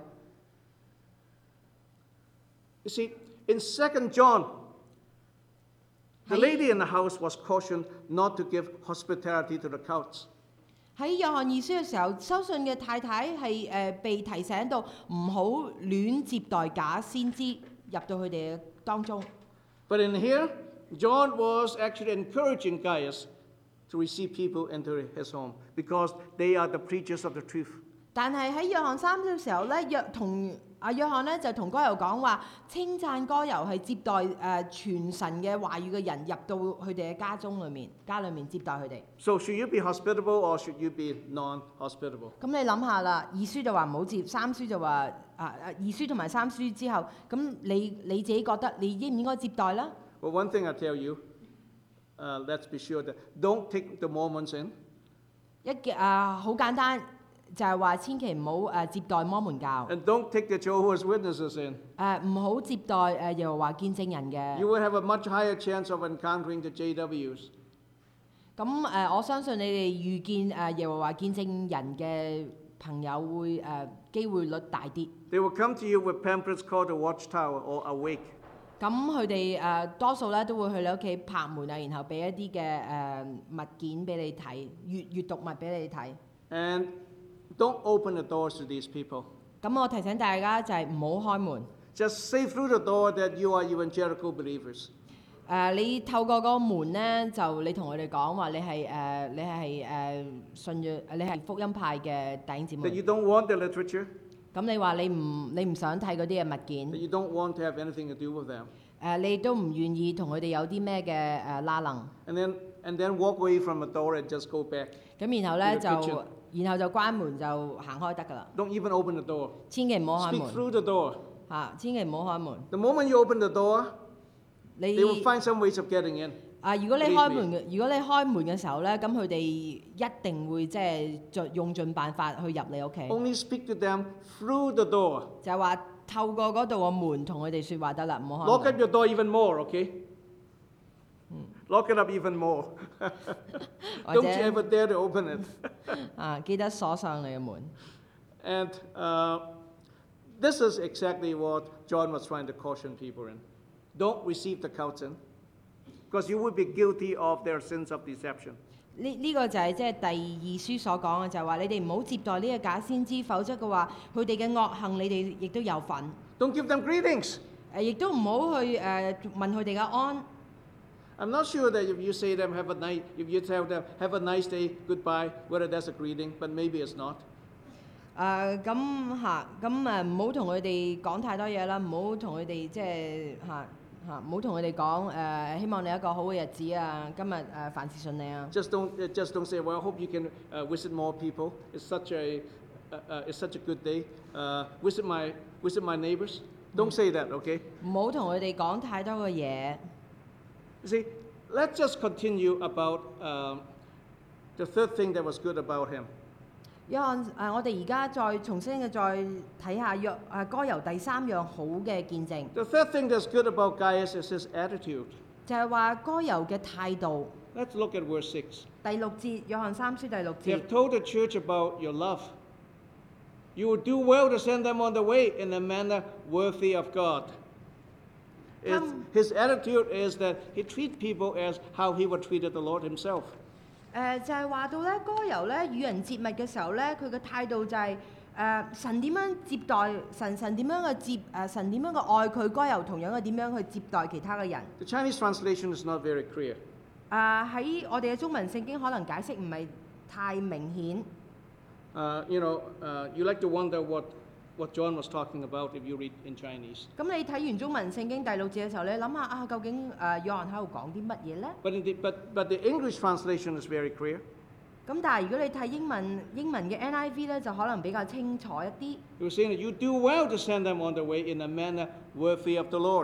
You see, in Second John, the lady in the house was cautioned not to give hospitality to the couch.
喺約翰二書嘅時候，收信嘅太太係誒、呃、被提醒到唔好亂接待假先知入到佢哋嘅當中。
But in here, John was actually encouraging Gaius to receive people into his home because they are the preachers of the truth.
但係喺約翰三書嘅時候咧，約同阿約翰咧就同該猶講話，稱讚該猶係接待誒、呃、傳神嘅話語嘅人入到佢哋嘅家中裏面，家裏面接待佢哋。
So should you be hospitable or should you be non-hospitable?
咁你諗下啦，二書就話唔好接，三書就話啊啊二書同埋三書之後，咁你你自己覺得你應唔應該接待啦？
Well, one thing I tell you, uh, let's be sure that don't take the Mormons in.
一嘅啊好簡單，就係話千祈唔好誒接待摩門教，
And don't take the Jehovah's Witnesses in.
誒唔好接待誒耶和華見證人嘅。
You will have a much higher chance of encountering the J Ws.
咁誒、呃，我相信你哋遇見誒耶和華見證人嘅朋友會誒、呃、機會率大啲。
They will come to you with pamphlets called the Watchtower or Awake.
咁佢哋誒多數咧都會去你屋企拍門啊，然後俾一啲嘅誒物件俾你睇，閱閱讀物俾你睇。
And don't open the doors to these people.
咁我提醒大家就係唔好開門。
Just say through the door that you are evangelical believers.
誒、呃，你透過嗰個門咧，就你同佢哋講話，你係誒、呃、你係誒、呃、信約，你係福音派嘅弟兄姊
That
妹。
you don't want the literature.
咁你話你唔你唔想睇嗰啲嘅物
That
件，誒、
you don't want to have anything to do with them.
你都唔願意同佢哋有啲咩嘅誒拉楞。
And then and then walk away from the door and just go back.
咁然後咧
To the
就，然後就關門就行開得㗎啦。
Don't even open the door.
千祈唔好開
Speak
門
through the door.
嚇，千祈唔好開門。
The moment you open the door,
你
they will find some ways of getting in.
啊，如果你
Believe
開
me.
門嘅，如果你開門嘅時候咧，咁佢哋一定會即係盡用盡辦法去入你屋企。
Only speak to them through the door.
就係話透過嗰度個門同佢哋説話得啦，唔好
Lock
開
up
門。
your door even more, okay? Lock it up even more.
或
Don't you
者
ever dare to open it.
啊，記得鎖上你嘅門。
And uh, this is exactly what John was trying to caution people in. Don't receive the couch in, because you would be guilty of their sins of deception.
呢呢、個就係即係第二書所講嘅，就係話你哋唔好接待呢個假先知，否則嘅話佢哋嘅惡行你哋亦都有份。
Don't give them greetings.
誒，亦都唔好去誒、呃、問佢哋嘅安。
I'm not sure that if you say them have a nice, if you tell them have a nice day, goodbye, whether that's a greeting, but maybe it's not.
誒咁嚇，咁誒唔好同佢哋講太多嘢啦，唔好同佢哋即係嚇嚇，唔好同佢哋講誒，希望你有一個好嘅日子啊，今日誒凡事順利啊。
Just don't, uh, just don't say, well, I hope you can uh, visit more people. It's such a, uh, uh, it's such a good day. Uh, visit my, visit my neighbors. Don't say that, okay?
唔好同佢哋講太多嘅嘢。
You see, let's just continue about um, the third thing that was good about him.
約翰誒，我哋而家再重新嘅再睇下約誒該猶第三樣好嘅見證，
The third thing that's good about Gaius is his attitude.
就係話該猶嘅態度。
Let's look at verse six.
第六節，約翰三書第六
You
節
have。told the church about your love. You would do well to send them on the way in a manner worthy of God. It's,
Come.
his attitude is that he treats people as how he would treated the Lord himself.
誒、就係話到咧，該猶咧與人接物嘅時候咧，佢嘅態度就係、誒、神點樣接待神，神點樣嘅接誒、神點樣嘅愛佢，該猶同樣嘅點樣去接待其他嘅人。
The Chinese translation is not very clear.
誒、喺我哋嘅中文聖經可能解釋唔係太明顯。
Uh, you know, uh, you like to wonder what, what John was talking about if you read in Chinese.
咁你睇完中文聖經第六節嘅時候，你諗下啊，究竟誒、約翰喺度講啲乜嘢咧？
But, in the, but, but the English translation is very clear.
咁咁但係如果你睇英文英文嘅 N I V 咧，就可能比較清楚一啲。
He was saying that you do well to send them on their way in a manner worthy of the Lord.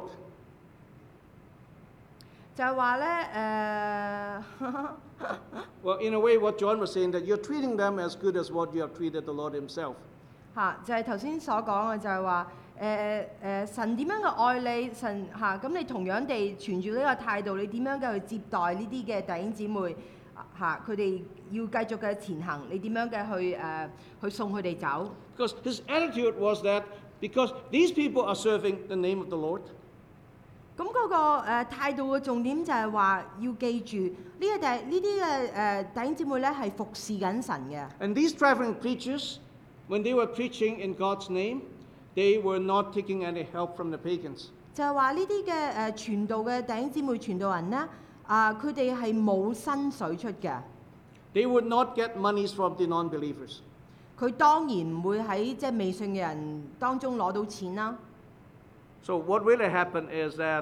就係話咧誒，
Well, in a way, what John was saying that you're treating them as good as what you have treated the Lord Himself.
嚇，就係頭先所講嘅，就係話誒誒神點樣嘅愛你，神嚇咁、你同樣地存住呢個態度，你點樣嘅去接待呢啲嘅弟兄姊妹嚇，佢哋要繼續嘅前行，你點樣嘅去誒、呃、去送佢哋走？
Because his attitude was that because these people are serving the name of the Lord,
咁嗰、個誒、呃、態度嘅重點就係話要記住呢一弟呢啲嘅誒弟兄姊妹咧係服侍緊神嘅。
and these traveling preachers, when they were preaching in God's name, they were not taking any help from the pagans.
就係話呢啲嘅誒傳道嘅弟兄姊妹傳道人咧，啊佢哋係冇薪水出嘅，
They would not get monies from the non-believers.
佢當然唔會喺即係未信嘅人當中攞到錢啦。
So what really happened is that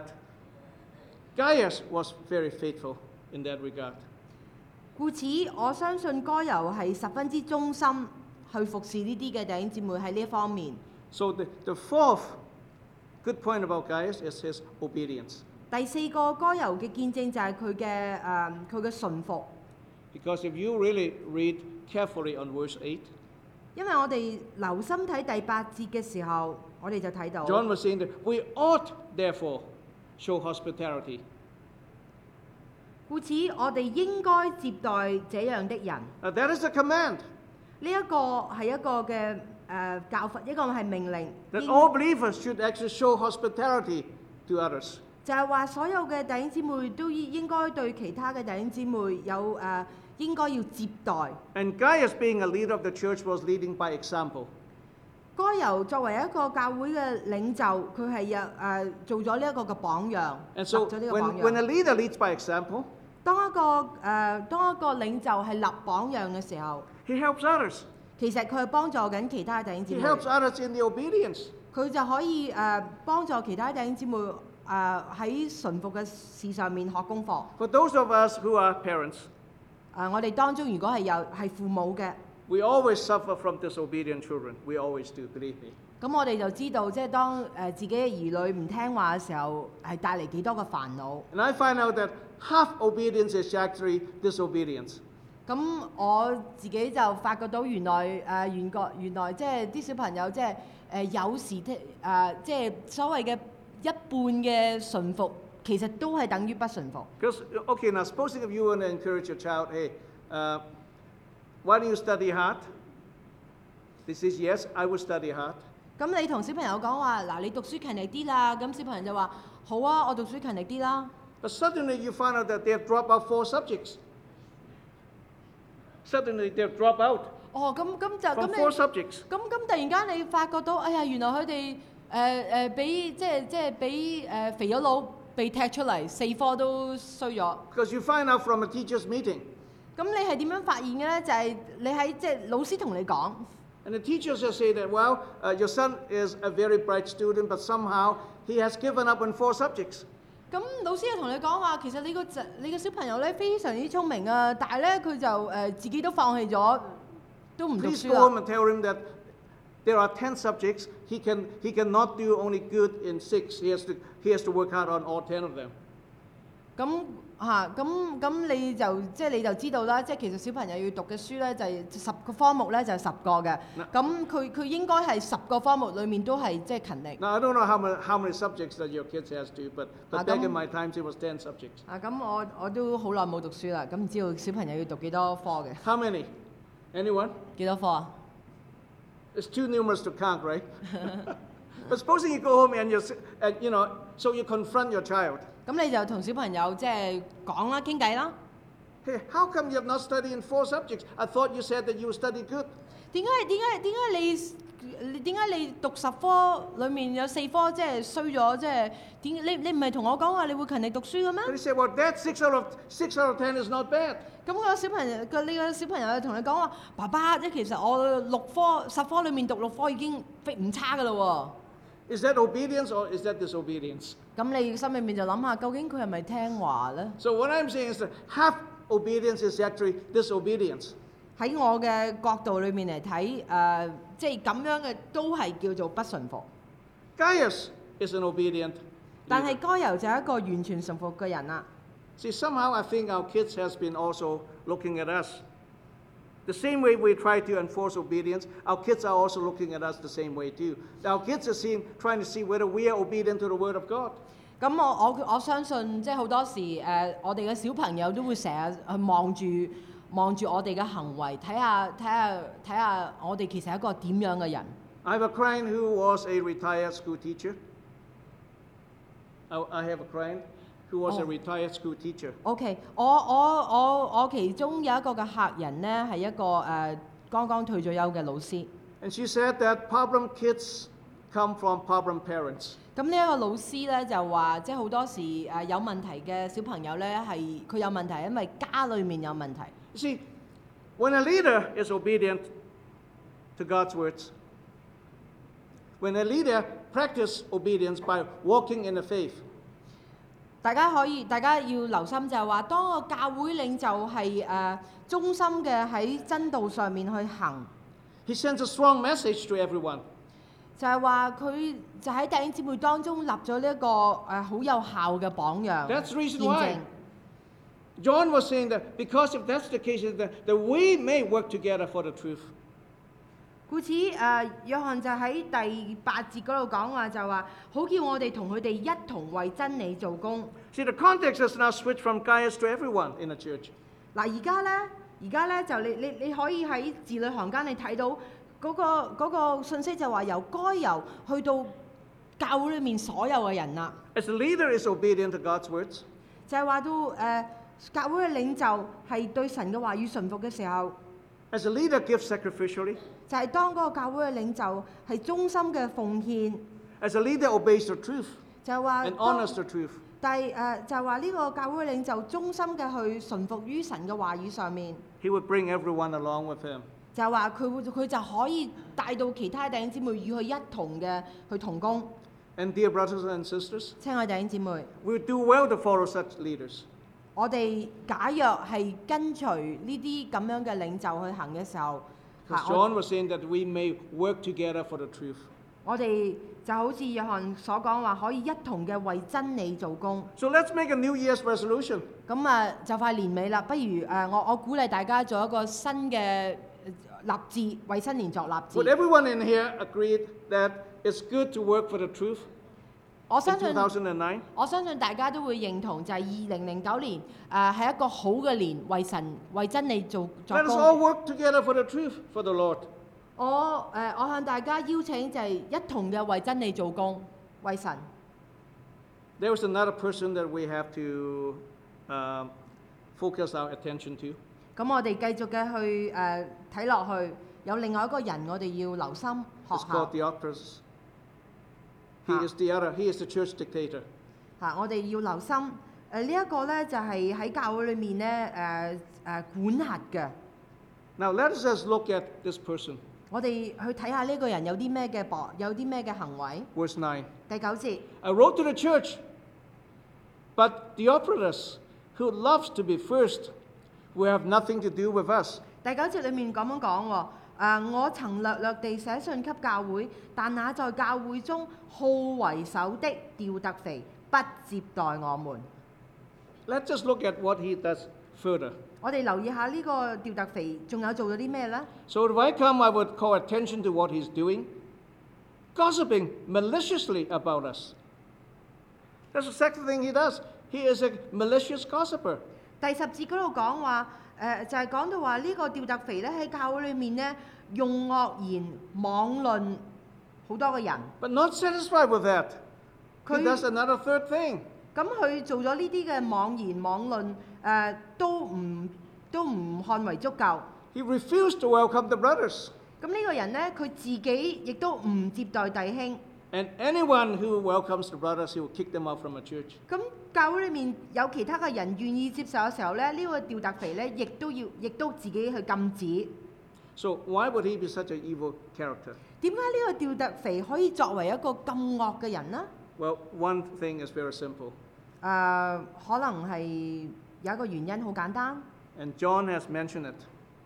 Gaius was very faithful in that regard.
故此，我相信該猶係十分之忠心去服侍呢啲嘅弟兄姊妹喺呢一方面。
So the, the fourth good point about Gaius is his obedience.
第四個該猶嘅見證就係佢嘅誒佢嘅順服，
Because if you really read carefully on verse eight,
因為我哋留心睇第八節嘅時候，我哋就睇到
John was saying that we ought therefore show hospitality.
故此我哋應該接待這樣的人。
Now that is a command
呢一個係一個嘅誒、呃、教訓，一個係命令，
that
應
all believers should actually show hospitality to others.
就係話所有嘅弟兄姊妹都應應該對其他嘅弟兄姊妹有誒、呃、應該要接待。
And Gaius, being a leader of the church, was leading by example.
該猶作為一個教會嘅領袖，佢係有誒做咗呢一個嘅榜樣，
And
立
so
咗呢個榜
when, when a
樣。
leader leads by example,
當一個誒、呃、當一個領袖係立榜樣嘅時候，
he helps others.
其實佢係幫助緊其他弟兄姊
He
妹，
helps others in the obedience.
佢就可以誒、呃、幫助其他弟兄姊妹誒喺順服嘅事上面學功課。
For those of us who are parents,
誒、呃我哋當中如果係有係父母嘅，
we always suffer from disobedient children. We always do, believe me.
咁我哋就知道，即係當誒、呃自己嘅兒女唔聽話嘅時候，係帶嚟幾多嘅煩惱。
And I find out that half obedience is actually disobedience.
咁我自己就發覺到原來誒、呃、原個原來即係啲小朋友即係誒、呃、有時聽誒、呃、即係所謂嘅一半嘅順服，其實都係等於不順服。
Because, okay, now supposing if you want to encourage your child, hey, uh, why don't you study hard? This is yes, I will study hard.
咁你同小朋友講話嗱，你讀書勤力啲啦，咁小朋友就話好啊，我讀書勤力啲啦。
But suddenly you find out that they have dropped out four subjects. Suddenly they have dropped out
哦，咁咁就咁
from
你
four subjects.
咁咁突然間你發覺到，哎呀，原來佢哋誒誒俾即係即係俾誒肥咗佬被踢出嚟，四科都衰咗。
Because you find out from a teacher's meeting.
咁你係點樣發現嘅咧？就係、你喺即係老師同你講，
And the teachers just say that, well, uh, your son is a very bright student, but somehow he has given up on four subjects.
咁老師就同你講話，其實你個仔你個小朋友咧非常之聰明啊，但係咧佢就誒、呃自己都放棄咗，都唔讀
Please
書
go home
啦。
and tell him that there are ten subjects. He can he cannot do only good in six. He has to he has to work hard on all ten of them.
咁嚇咁咁你就即係你就知道啦，即係其實小朋友要讀嘅書咧就係、十個科目咧就係、十個嘅，咁佢佢應該係十個科目裡面都係即係勤力。
Now I don't know how many how many subjects that your kids has to, but but
Ah,
back in
咁-
my times it was ten subjects.
啊咁我我都好耐冇讀書啦，咁唔知道小朋友要讀幾多科嘅？
How many? Anyone?
幾多科啊？
It's too numerous to count, right? But supposing you go home and you and you know, so you confront your child.
咁你就同小朋友即係講啦，傾偈啦。
Hey, how come you have not studied in four subjects? I thought you said that you would study good.
點解點解點解你你點解你讀十科裡面有四科即係衰咗？即係點？你你唔係同我講話你會勤力讀書嘅咩？
But he said, well, that six out of six out of ten is not bad.
咁個小朋友個呢個小朋友就同你講話，爸爸，即係其實我六科十科裡面讀六科已經非唔差㗎啦喎。
Is that obedience or is that disobedience?
咁你心裏面就諗下，究竟佢係咪聽話咧？
So what I'm saying is that half obedience is actually disobedience.
喺我嘅角度裏面嚟睇，誒、即係咁樣嘅都係叫做不順服。
Gaius is an obedient
但係
leader.
該猶就係一個完全順服嘅人啦。
See, somehow I think our kids has been also looking at us. The same way we try to enforce obedience, our kids are also looking at us the same way too. Our kids are seeing, trying to see whether we are obedient to the Word of God.
咁我我我相信即係好多時誒、我哋嘅小朋友都會成日去望住望住我哋嘅行為，睇下睇下睇下我哋其實係一個點樣嘅人。
I have a client who was a retired school teacher. I, I have a client who was a
Oh.
retired school teacher.
OK，我我我我其中有一個嘅客人呢，係一個誒、剛剛退咗休嘅老師。
And she said that problem kids come from problem parents.
咁呢一個老師咧就話，即係好多時誒、有問題嘅小朋友咧係佢有問題，因為家裏面有問題。
You see, when a leader is obedient to God's words, when a leader practices obedience by walking in the faith,
大家可以，大家要留心就係話，當個教會領袖係誒、忠心嘅喺真道上面去行，
he sends a strong message to everyone.
就係話佢就喺弟兄姊妹當中立咗呢一個誒好、有效嘅榜樣
That's the reason
見
why
證。
John was saying that because if that's the case, that, that we may work together for the truth.
故此誒、約翰就喺第八節嗰度講話就話，好叫我哋同佢哋一同為真理做工。
See, the context has now switched from Gaius to everyone in the church.
嗱，而家咧，而家咧就你你你可以喺字裏行間你睇到嗰、個嗰、個信息就話由該猶去到教會裏面所有嘅人啦，
As the leader is obedient to God's words,
就係話到誒、教會嘅領袖係對神嘅話語順服嘅時候，
as the leader gives sacrificially,
就係、當嗰個教會嘅領袖係忠心嘅奉獻，
as the leader obeys the truth
就係話
and
當
honors the truth,
但係誒、就係話呢個教會嘅領袖忠心嘅去順服於神嘅話語上面，
he would bring everyone along with him.
就係話佢會佢就可以帶到其他弟兄姊妹與佢一同嘅去同工。
And dear brothers and sisters,
親愛弟兄姊妹，
we would do well to follow such leaders.
我哋假若係跟隨呢啲咁樣嘅領袖去行嘅時候，
Because
嚇我
John was saying that we may work together for the truth.
我哋就好似約翰所講話，可以一同嘅為真理做工。
So let's make a New Year's resolution.
咁啊，就快年尾啦，不如誒、呃我我鼓勵大家做一個新嘅呃立志，為新年作立
Would
志。
everyone in here agree that it's good to work for the truth
我
in
相信
two thousand nine?
我相信大家都會認同，就係二零零九年誒係、一個好嘅年，為神為真理做作
Let us all
工。
work together for the truth for the Lord.
我誒、呃我向大家邀請就係一同嘅為真理做工，為神。
There is another person that we have to um, focus our attention to.
咁我哋繼續嘅去誒睇落去，有另外一個人我哋要留心學
It's
效
called Theophilus. He
Ah.
is the other. He is the church dictator.
嚇、我哋要留心誒、呢一個咧就係、喺教會裏面咧誒誒管轄嘅。
Now let us just look at this person.
我哋去睇下呢個人有啲咩嘅博，有啲咩嘅行為。
Verse nine.
第九節，
I wrote to the church, but Theophilus, who loves to be first, will have nothing to do with us.
第九節裡面咁樣講喎。誒、我曾略略地寫信給教會，但那在教會中好為首的吊特肥不接待我們。
Let's just look at what he does further.
我哋留意下呢個吊特肥仲有做咗啲咩呢？
So if I come, I would call attention to what he's doing, gossiping maliciously about us. That's the second thing he does. He is a malicious gossiper.
第十節嗰度講話，誒、就係、講到話呢個吊特肥咧喺教會裏面咧用惡言妄論好多個人，
But not satisfied with that, he
佢-
does another third thing.
咁佢做咗呢啲嘅妄言妄論，誒、都唔都唔看為足夠。
He refused to welcome the brothers.
咁呢個人咧，佢自己亦都唔接待弟兄。
And anyone who welcomes the brothers, he will kick them out from a church.
咁教會裏面有其他嘅人願意接受嘅時候咧，呢、個吊特肥咧，亦都要，亦都自己去禁止。
So why would he be such an evil character?
點解呢個吊特肥可以作為一個咁惡嘅人呢？
Well, one thing is very simple.
誒、可能係有一個原因好簡單。
And John has mentioned it.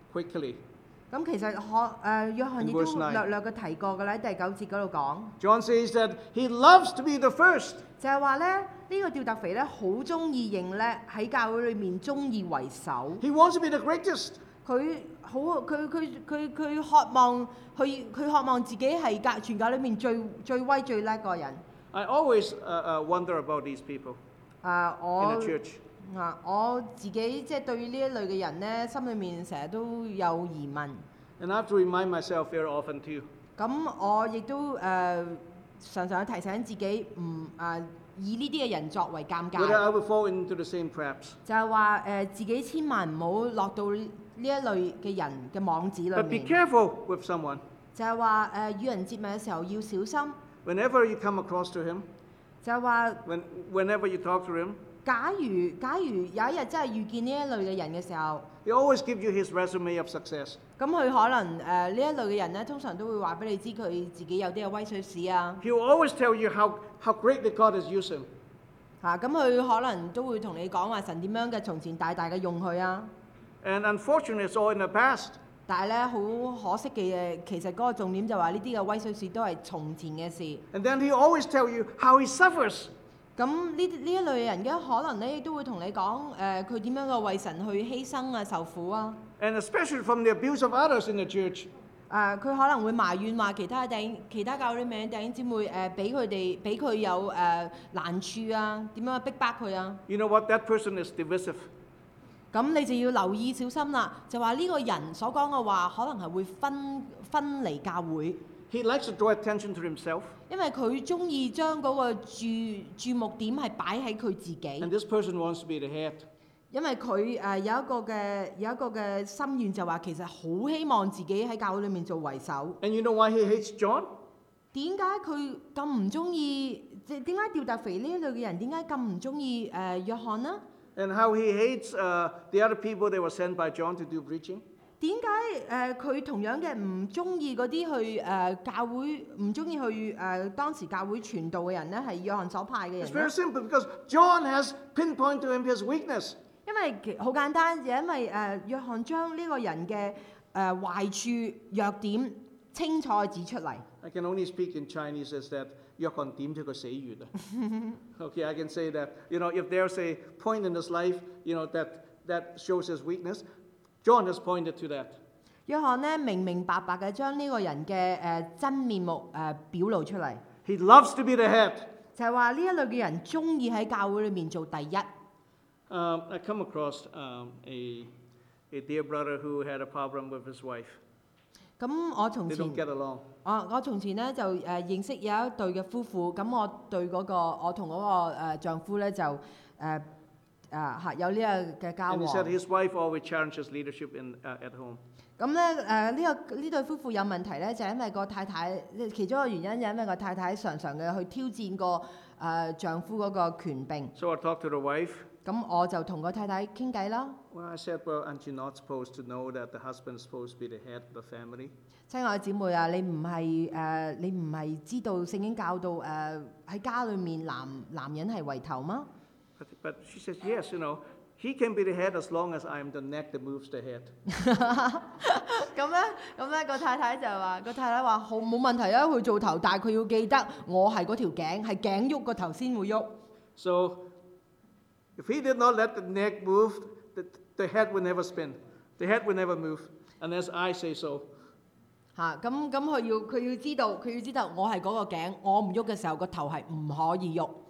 quickly.
咁其實可誒約翰亦
In
都
verse nine
略略嘅提過嘅咧，第九節嗰度講，
John says that he loves to be the first.
就係話咧呢個吊特肥咧好中意認咧喺教會裏面中意為首，
He wants to be the greatest.
佢好佢佢佢佢渴望佢佢渴望自己係教全教裏面最最威最叻個人。
I always uh, uh, wonder about these people
啊、
in
我
the church.
啊我自己即係對呢一類嘅人咧，心裏面成日都有疑問。
And I have to remind myself very often too.
咁我亦都誒、呃、常常提醒自己唔啊、以呢啲嘅人作為鑑
Whether
戒，
I will fall into the same traps.
就係話誒自己千萬唔好落到呢一類嘅人嘅網子裏
But be
面。
careful with someone.
就係話誒與人接吻嘅時候要小心，
Whenever you come across to him,
就係話
when, whenever you talk to him,
假如假如有一日真係遇見呢一類嘅人嘅時候，
he always gives you his resume of success.
咁佢可能誒呢、一類嘅人咧，通常都會話俾你知佢自己有啲嘅威水史啊，
He will always tell you how, how greatly God has used him.
嚇咁佢可能都會同你講話神點樣嘅從前大大嘅用佢啊。
And unfortunately, it's all in the past.
但係咧，好可惜嘅嘢，其實嗰個重點就話呢啲嘅威水史都係從前嘅事。
And then he always tell you how he suffers.
咁呢呢一類嘅人嘅可能咧，亦都會同你講誒佢點樣嘅為神去犧牲啊、受苦啊。
And especially from the abuse of others in the church.
誒、佢可能會埋怨話其他弟其他教會裏面嘅弟兄姊妹誒，俾佢哋俾佢有誒、呃、難處啊，點樣逼迫佢啊？
You know what? That person is divisive.
咁你就要留意小心啦，就話呢個人所講嘅話，可能係會分分離教會。
He likes to draw attention to himself.
因為佢中意將嗰個注注目點係擺喺佢自己，
And this person wants to be the head.
因為佢誒有一個嘅有一個嘅心願就話其實好希望自己喺教會裏面做為首。
And you know why he hates John?
點解佢咁唔中意？即點解吊特肥呢一類嘅人點解咁唔中意誒約翰呢？
And how he hates uh, the other people that were sent by John to do preaching?
點解誒佢同樣嘅唔中意嗰啲去誒、呃、教會唔中意去誒、呃、當時教會傳道嘅人呢？係約翰所派嘅
It's
人
very
呢？
simple because John has pinpointed to him his weakness.
因為其好簡單，就因為誒、呃、約翰將呢個人嘅誒、呃、壞處弱點清楚指出嚟。
I can only speak in Chinese as that 約翰點咗個死穴啊。Okay, I can say that, you know, if there's a point in his life, you know, that, that shows his weakness, John has pointed to that.
約翰呢明明白白嘅將呢個人嘅誒、呃、真面目誒、呃、表露出嚟，
He loves to be the head.
就係話呢一類嘅人中意喺教會裏面做第一。
Um, I come across um, a, a dear brother who had a problem with his wife.
咁我從
They
前
don't get along.
我我從前咧就誒、呃、認識有一對嘅夫婦，咁我對嗰、個我同嗰、個、呃、丈夫咧就誒誒嚇有呢個嘅交
And he
往。
said his wife always challenges leadership in, uh, at home.
咁咧誒呢個呢對夫婦有問題咧，就係、因為個太太其中一個原因就係因為個太太常常嘅去挑戰個誒、呃、丈夫嗰個權柄。
So I talked to the wife.
咁我就同個太太傾偈啦。
Well, I said, well, aren't you not supposed to know that the husband is supposed to be the head of the family?
親愛嘅姊妹啊，你唔係誒你唔係知道聖經教導誒喺家裏面男男人係為頭嗎？
But, but she says, yes, you know, he can be the head as long as I'm the neck that moves the head.
咁咧，咁咧個太太就話：個太太話好冇問題啊，佢做頭，但係佢要記得我係嗰條頸，係頸喐個頭先會喐。
So if he did not let the neck move, the, the head would never spin. The head would never move unless I say so.
嚇咁咁佢要佢要知道佢要知道我係嗰個頸，我唔喐嘅時候個頭係唔可以喐。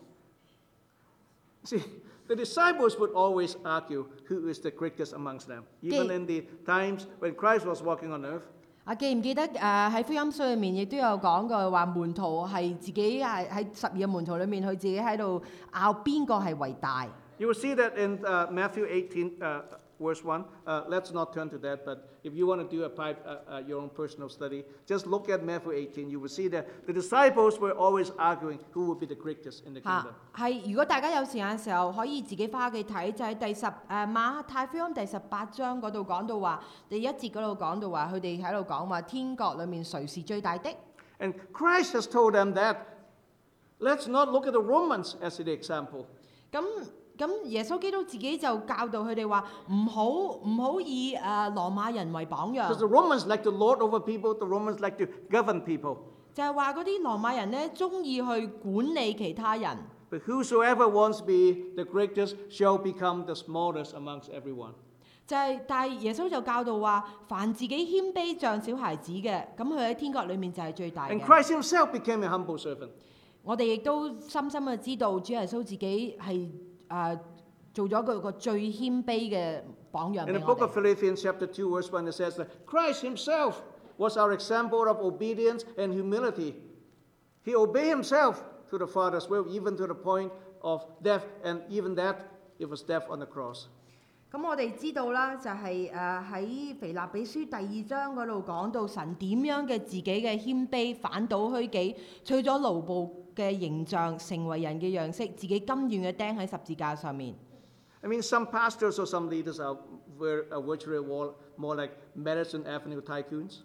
See, the disciples would always argue who is the greatest amongst them. Even
Okay.
in the times when Christ was walking on earth,
啊，記唔記得誒喺、福音書裏面亦都有講過話門徒係自己係喺十二個門徒裏面，佢自己喺度拗邊個係為大。
you will see that in uh, Matthew eighteen, uh, verse one. Uh, let's not turn to that, but if you want to do a, pipe, uh, uh, your own personal study, just look at Matthew eighteen. You will see that the disciples were always arguing who would be the greatest in the
嚇
kingdom.
係，如果大家有時間嘅時候，可以自己翻屋企睇，就係、第十誒、馬太福音第十八章嗰度講到話，第一節嗰度講到話，佢哋喺度講話天國裏面誰是最大的？
And Christ has told them that let's not look at the Romans as the example.
咁咁耶穌基督自己就教導佢哋話唔好唔好以誒、呃、羅馬人為榜樣。
Because the Romans like to lord over people, the Romans like to govern people.
就係話嗰啲羅馬人咧，中意去管理其他人。
But whosoever wants to be the greatest shall become the smallest amongst everyone.
就係、但係耶穌就教導話，凡自己謙卑像小孩子嘅，咁佢喺天國裏面就係最大
And
嘅。
Christ himself became a humble servant.
我哋亦都深深嘅知道，主耶穌自己係誒、呃、做咗個個最謙卑嘅榜樣
In
俾
the
我
book of
哋。
Philippians chapter two verse one it says that Christ himself was our example of obedience and humility. He obeyed himself to the Father's will, even to the point of death, and even that it was death on the cross.
咁我哋知道啦，就係誒喺腓立比書第二章嗰度講到神點樣嘅自己嘅謙卑，反倒虛己，取咗奴僕嘅形象，成為人嘅樣式，自己甘願嘅釘喺十字架上面。
I mean, some pastors or some leaders are, were, are virtually more, more like Madison Avenue tycoons.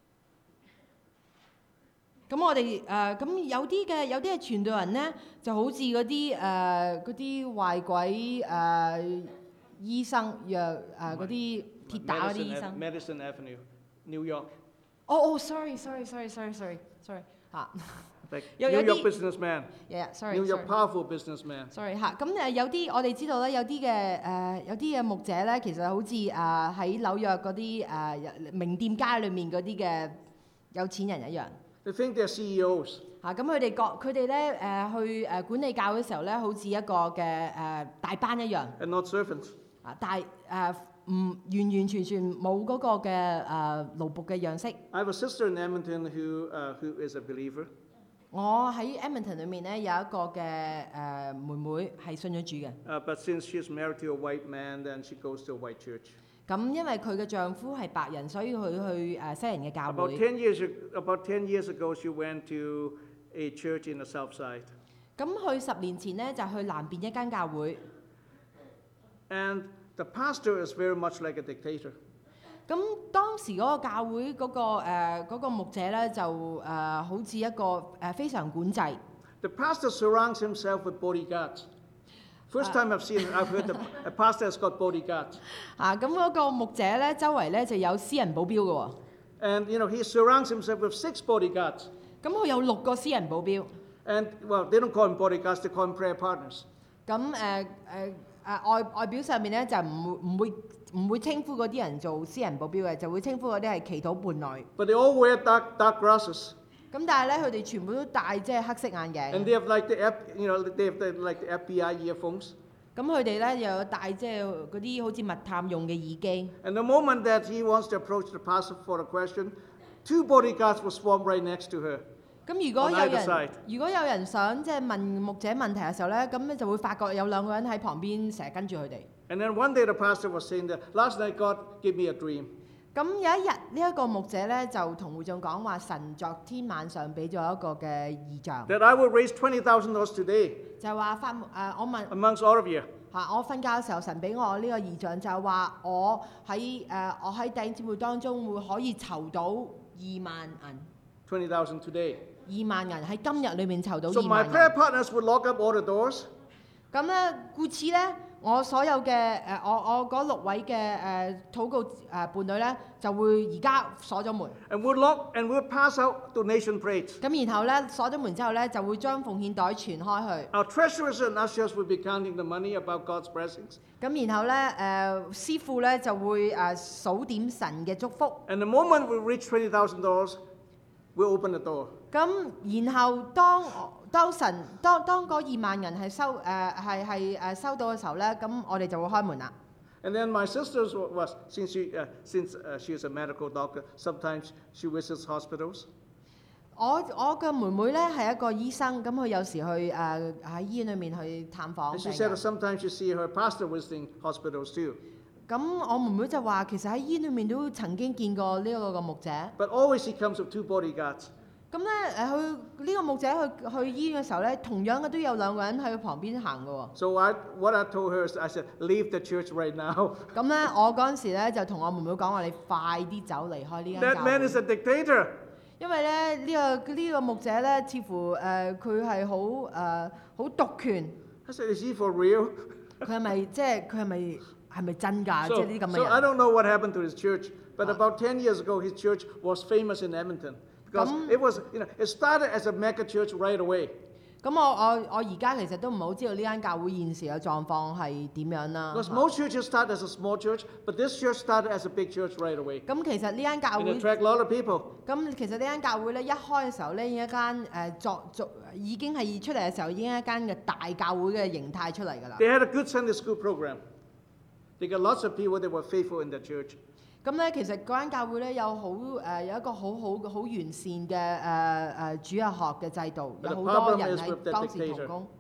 咁我哋誒咁有啲嘅有啲嘅傳道人咧，就好似嗰啲誒嗰啲壞鬼誒、呃、醫生藥誒嗰啲鐵打嗰啲
Madison,
醫
Ave-
生。
Madison Avenue, New York.
哦哦，sorry，sorry，sorry，sorry，sorry，sorry 嚇
Like
有
New
有
York
啲
businessman,
，yeah，sorry，
New York
sorry。
powerful businessman.
sorry 嚇，咁誒有啲我哋知道咧，有啲嘅誒有啲嘅牧者咧，其實好似誒喺紐約嗰啲誒名店街裏面嗰啲嘅有錢人一樣
They think they're C E Os.
嚇。咁佢哋覺佢哋咧誒去誒管理教會嘅時候咧，好似一個嘅誒大班一樣
And not servants.
啊，但係誒唔完完全全冇嗰個嘅誒奴僕嘅樣式。
I have a sister in Edmonton who, uh, who is a believer.
我喺 Edmonton 裏面咧有一個嘅誒妹妹係信咗主嘅。
Uh, but since she's married to a white man, then she goes to a white church.
咁因為佢嘅丈夫係白人，所以佢去誒西人嘅教
About
會。
ten years, ag- about ten years ago, she went to a church in the south side.
咁佢十年前咧就去南邊一間教會。
And the pastor is very much like a dictator.
咁當時嗰個教會嗰、個誒嗰、個牧者咧就誒、呃好似一個誒、呃非常管制。
The pastor surrounds himself with bodyguards. First time I've seen, I've heard the, a pastor has got bodyguards.
啊，咁嗰個牧者咧周圍咧就有私人保鏢嘅喎。
And, you know, he surrounds himself with six bodyguards.
咁佢有六個私人保鏢。
And, well, they don't call him bodyguards, they call him prayer partners.
咁誒誒誒外外表上面咧就唔會唔會唔會稱呼嗰啲人做私人保鏢嘅，就會稱呼嗰啲係祈禱伴侶。
But they all wear dark, dark glasses.
咁但係咧，佢哋全部都戴即係黑色眼
And
鏡。
they have like the, F, you know, they have the, like the F B I earphones.
咁佢哋咧又有戴即係嗰啲好似密探用嘅耳機。
And the moment that he wants to approach the pastor for a question, two bodyguards will swarm right next to her.
咁如果
On
有
either
人
side.
如果有人想即係問牧者問題嘅時候咧，咁咧就會發覺有兩個人喺旁邊成日跟住佢哋。
And then one day the pastor was saying that, last night God gave me a dream.
咁有一日呢一個牧者咧就同會眾講話，神昨天晚上俾咗一個嘅異象，
That I will raise twenty thousand dollars today
就係話發誒我問
amongst all of you.
嚇我瞓覺嘅時候，神俾我呢個異象就係話我喺誒我喺弟兄姊妹當中會可以籌到二萬銀。
twenty thousand today.
二萬人喺今日裏面籌到
So
二
my
萬
prayer
人。
partners would lock up all the doors.
咁咧，故此咧，我所有嘅誒、呃，我我嗰六位嘅誒禱告誒、呃、伴侶咧，就會而家鎖咗門。
And would lock and would pass out donation plates.
咁然後咧，鎖咗門之後咧，就會將奉獻袋傳開去。
Our treasurers and ushers would be counting the money about God's blessings.
咁然後咧，誒、呃、師傅咧就會誒、呃、數點神嘅祝福。
And the moment we reach twenty thousand dollars, we'll open the door.
咁然後當當神當當嗰二萬人係收誒係係誒收到嘅時候咧，咁我哋就會開門啦。
And then my sister was, since she, uh, since uh, she is a medical doctor, sometimes she visits hospitals.
我我嘅妹妹咧係一個醫生，咁佢有時去誒喺、呃、醫院裏面去探訪
And she
病
said
人
that sometimes you see her pastor visiting hospitals too.
咁我妹妹就話，其實喺醫院裏面都曾經見過呢一個個牧者。
But always he comes with two bodyguards.
咁咧誒，佢呢個牧者去去醫院嘅時候咧，同樣嘅都有兩個人喺佢旁邊行嘅喎。
So I, what I told her is, I said, leave the church right now.
咁咧，我嗰陣時咧就同我妹妹講話：你快啲走離開呢間
That
教
man is
會。
a dictator.
因為咧呢、呢個呢、個牧者咧，似乎誒佢係好誒好獨權。
I said, is he for real?
佢係咪即係佢係咪係咪真㗎？即
So,
係呢啲咁
so
嘅
I
人。
don't know what happened to his church, but about ten years ago, his church was famous in Edmonton because
咁-
it was, you know, it started as a mega church right away.
咁我我我而家其實都唔係好知道呢間教會現時嘅狀況係點樣啦。
Because most churches start as a small church, but this church started as a big church right away.
咁其實呢間教
And
會，
attract a lot of people.
咁其實呢間教會咧一開嘅時候咧，已經一間誒作作已經係出嚟嘅時候已經係一間嘅大教會嘅形態出嚟㗎啦。
They had a good Sunday school program. They got lots of people that were faithful in the church.
咁咧其實嗰間教會咧有好誒有一個好好好完善嘅誒誒主日學嘅制度，
But
有
the
好多
problem
人
is
喺
with the
當時
dictator.
同工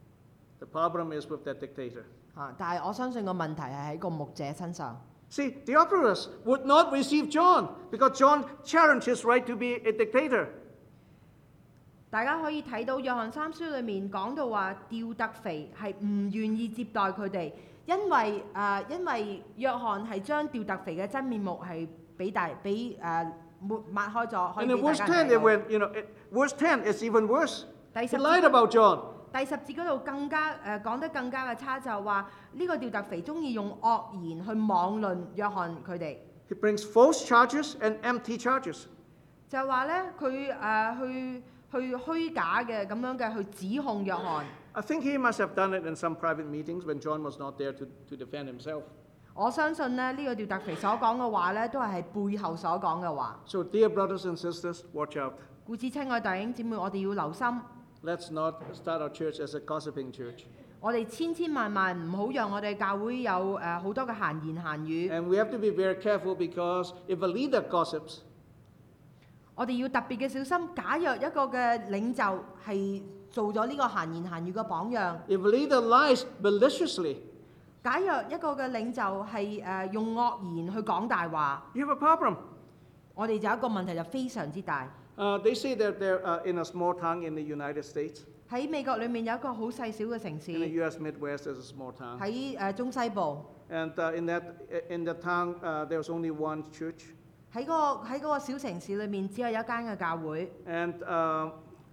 The problem is with that dictator.
嚇，但係我相信個問題係喺個牧者身上。
See, the operators would not receive John because John challenged his right to be a dictator.
大家可以睇到約翰三書裏面講到話，吊特腓係唔願意接待佢哋，因為誒、呃、因為約翰係將吊特腓嘅真面目係俾大俾誒抹抹開咗，可以
And
俾
in
大
verse
家
ten,
睇
it
到。
went, you know, it, verse ten is even worse.
第
He
十
lied
節
about John.
第十節嗰度更加誒、呃、講得更加嘅差，就係話呢個吊特腓中意用惡言去妄論約翰佢哋，
He brings false charges and empty charges.
就係話咧佢誒去去虛假嘅咁樣嘅去指控約翰。
I think he must have done it in some private meetings when John was not there to, to defend himself.
我相信咧呢、這個吊特腓所講嘅話咧，都係喺背後所講嘅話。
So, dear brothers and sisters, watch out.
故此，親愛弟兄姊妹，我哋要留心，
Let's not start our church as a gossiping church.
我哋千千萬萬唔好讓我哋教會有誒好、呃、多嘅閒言閒語。
And we have to be very careful because if a leader gossips,
我哋要特別嘅小心。假若一個嘅領袖係做咗呢個閒言閒語嘅榜樣，
if a leader lies maliciously,
假若一個嘅領袖係誒、呃、用惡言去講大話，
you have a problem.
我哋就有一個問題就非常之大。
Uh, they say that they're uh, in a small town in the United States.
喺美國裏面有一個好細小嘅城
In the
市，
U S Midwest, there's a small town.
喺誒、呃、中西部。
And uh, in that in the town, uh, there was only one church.
喺嗰、個喺嗰個小城市裏面，只有一間嘅教會，
And uh,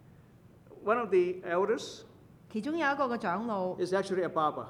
one of the elders
其中有一個嘅長老。
is actually a barber.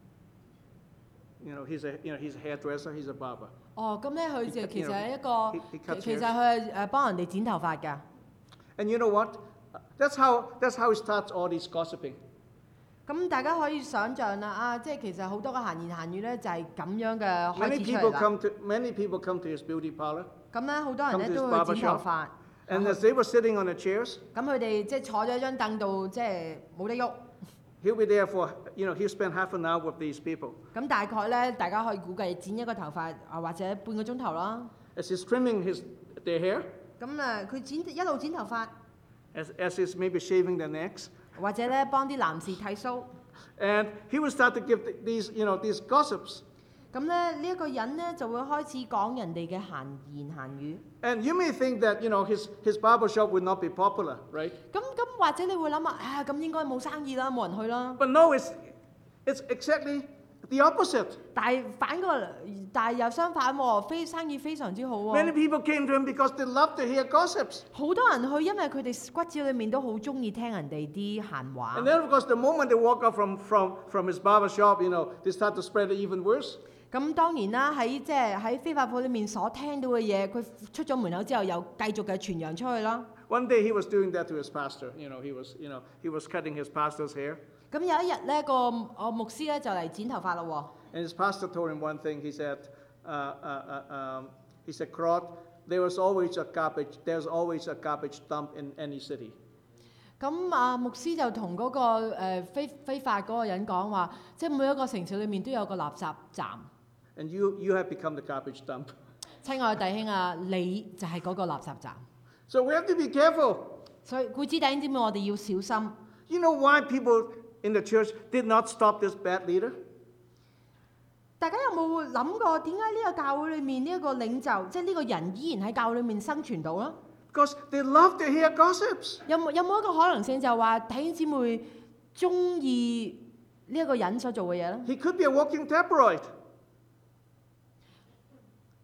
You know, he's a you know he's a hairdresser. He's a barber.
哦，咁咧佢
He
就
cut-
其實
you know,
係一個
he- he cuts
其其實
hairs.
佢係誒幫人哋剪頭髮㗎。
And you know what? That's how that's how he starts all this gossiping.
咁大家可以想像啦，啊，即係其實好多嘅閒言閒語咧，就係咁樣嘅開
Many
始出
people
嚟啦。
come to many people come to his beauty parlor,
咁咧好多人
come
咧
to his
都會
barber
去剪頭
shop.
髮，
and as they were sitting on the chairs,
咁佢哋即係坐咗張凳度，即係冇得喐。
he'll be there for you know he'll spend half an hour with these people.
咁大概咧，大家可以估計剪一個頭髮啊，或者半個鐘頭啦。
As he's trimming his their hair,
咁啊，佢剪一路剪頭髮，
as as he's maybe shaving their necks,
或者咧幫啲男士剃須。
and he will start to give th- these you know these gossips.
咁咧呢一個人咧就會開始講人哋嘅閒言閒語。
And you may think that you know his his barber shop would not be popular, right?
咁咁或者你會諗啊，啊咁應該冇生意啦，冇人去啦。
But no, it's it's exactly the opposite.
但係反過嚟，但係又相反喎，非生意非常之好
Many
喎。
people came to him because they love to hear gossips.
好多人去，因為佢哋骨子裏面都好中意聽人哋啲閒話
And。then of course the moment they walk out from from from his barber shop, you know, they start to spread it even worse.
咁當然啦，喺即係喺非法鋪裏面所聽到嘅嘢，佢出咗門口之後，又繼續嘅傳揚出去啦。
One day he was doing that to his pastor. You know, he was you know he was cutting his pastor's hair.
咁有一日咧，個我牧師咧就嚟剪頭髮咯
And his pastor told him one thing. He said, uh, uh, uh, um, he said, Crot, there was always a garbage, there's always a garbage dump in any city.
喎。咁啊，牧師就同嗰、個、呃、非非法嗰個人講話，即係每一個城市裏面都有個垃圾站。
And you, you have become the garbage dump.
親愛嘅弟兄啊，你就係嗰個垃圾站。
So we have to be careful.
所以故知弟兄姊妹，我哋要小心。
You know why people in the church did not stop this bad leader?
大家有冇諗過點解呢個教會裏面呢一個領袖，即係呢個人依然喺教會裏面生存到咧？
Because they love to hear gossips.
有冇有冇一個可能性就係話弟兄姊妹中意呢一個人所做嘅嘢咧？
He could be a walking tabloid.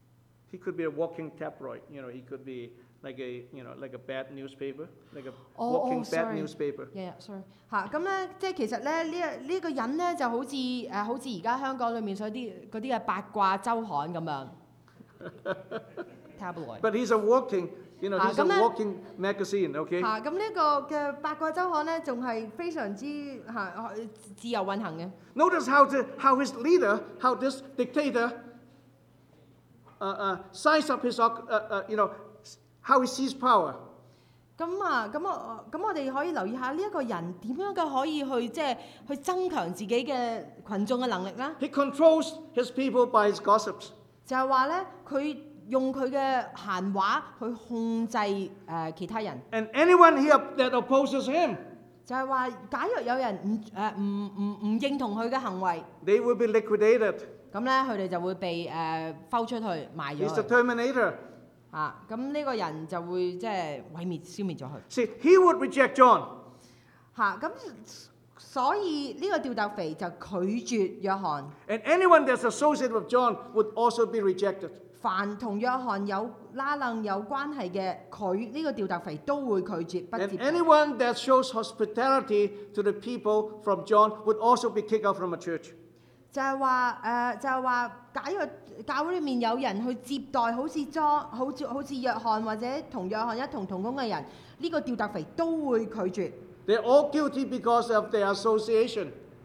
He could be a walking tabloid. You know, he could be like a you know like a bad newspaper, like a walking bad
sorry.
newspaper.
Yeah, sorry 嚇咁咧，即係其實咧呢一呢個人咧就好似誒、呃、好似而家香港裏面所啲嗰啲嘅八卦週刊咁樣 tabloid。
But he's a walking, you know,
Ah,
he's a
咁咧-
walking magazine. Okay.
嚇咁呢個嘅八卦週刊咧，仲係非常之嚇、自由運行嘅。
Notice how the, how his leader, how this dictator, uh, uh, size up his, uh, uh, you know, how he sees power.
咁啊，咁我咁我哋可以留意下呢一個人點樣嘅可以去即係去增強自己嘅群眾嘅能力啦。
He controls his people by his gossips.
就係話咧，佢用佢嘅閒話去控制誒、呃其他人。
And anyone here that opposes him,
就係話，假若有人唔誒唔唔唔認同佢嘅行為，
they will be liquidated.
咁咧佢哋就會被誒摟出去賣咗
He's the
佢
terminator.
啊！咁呢個人就會即係毀滅、消滅咗佢
See, he would reject John.
嚇。咁、所以呢個吊特肥就拒絕約翰。
And anyone that's associated with John would also be rejected.
凡同約翰有拉楞有關係嘅，佢呢個吊特肥都會拒絕不
And
接受。
anyone that shows hospitality to the people from John would also be kicked out from a church.
就係話誒，就係話，假如教會裏面有人去接待好似莊、好似好似約翰或者同約翰一同同工嘅人，呢、個吊特肥都會拒絕。
They're all guilty because of their association.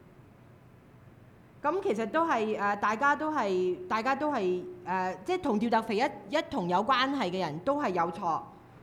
咁其實都係誒、呃大家都係大家都係誒、呃即係同吊特肥一一同有關係嘅人都係有錯。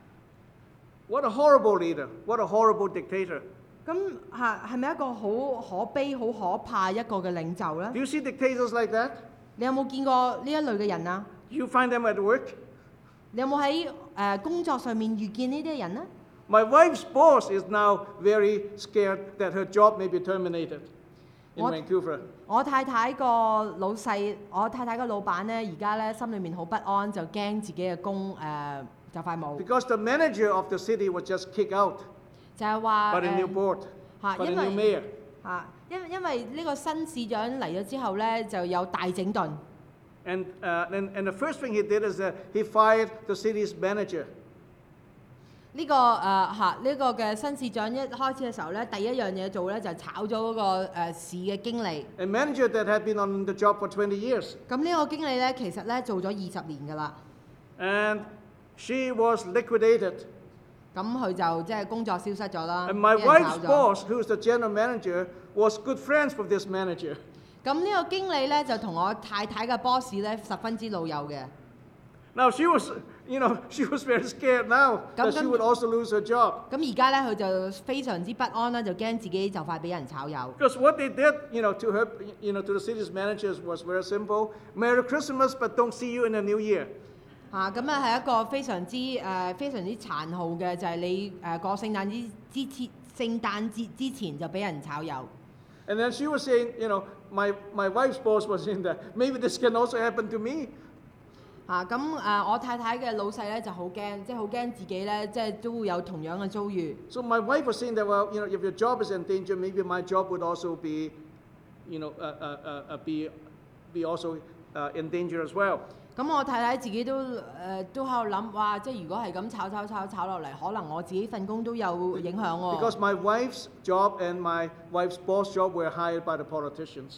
What a horrible leader. What a horrible dictator.
咁係係咪一個好可悲、好可怕一個嘅領袖咧
Do？you see dictators like that?
你有冇見過呢一類嘅人啊？
You find them at work?
你有冇喺誒工作上面遇見呢啲人咧？
My wife's boss is now very scared that her job may be terminated in
What?
Vancouver.
我太太個老細，我太太個老闆咧，而家咧心裏面好不安，就驚自己嘅工誒、呃就快冇，
Because the manager of the city was just kicked out
就係話
by the new
誒
board,
嚇，
by the
因
new
為
mayor.
嚇，因因為呢個新市長嚟咗之後咧，就有大整頓。
And, uh, and, and the first thing he did is that he fired the city's manager.
呢、個誒嚇呢個嘅新市長一開始嘅時候咧，第一樣嘢做咧就炒咗嗰、個、呃、市嘅經理。
A manager that had been on the job for twenty years.
咁呢個經理咧，其實咧做咗二十年㗎啦。
And she was liquidated.
咁佢就即係工作消失咗啦，
And my
俾人炒
wife's
咗。
boss, who's the general manager, was good friends with this manager.
咁呢個經理咧就同我太太嘅 boss 咧十分之老友嘅。
Now she was, you know, she was very scared now that she would also lose her job.
咁而家咧佢就非常之不安啦，就驚自己就快俾人炒魷。
Because what they did, you know, to her, you know, to the city's managers was very simple. Merry Christmas, but don't see you in the new year.
啊，咁啊係一個非常之誒、呃非常之殘酷嘅，就係、你誒、呃、過聖誕節之前，聖誕節之前就俾人炒魷。
And then she was saying, you know, my, my wife's boss was saying that maybe this can also happen to me.
啊，咁誒、呃我太太嘅老細咧就好驚，即係好驚自己咧，即係都會有同樣嘅遭遇。
So my wife was saying that, well, you know, if your job is in danger, maybe my job would also be, you know, uh, uh, uh, uh, be, be also uh, in danger as well.
咁我太太自己都誒、呃都喺度諗，哇！即係如果係咁炒炒炒炒落嚟，可能我自己份工都有影響喎、
Because my wife's job and my wife's boss' job were hired by the politicians.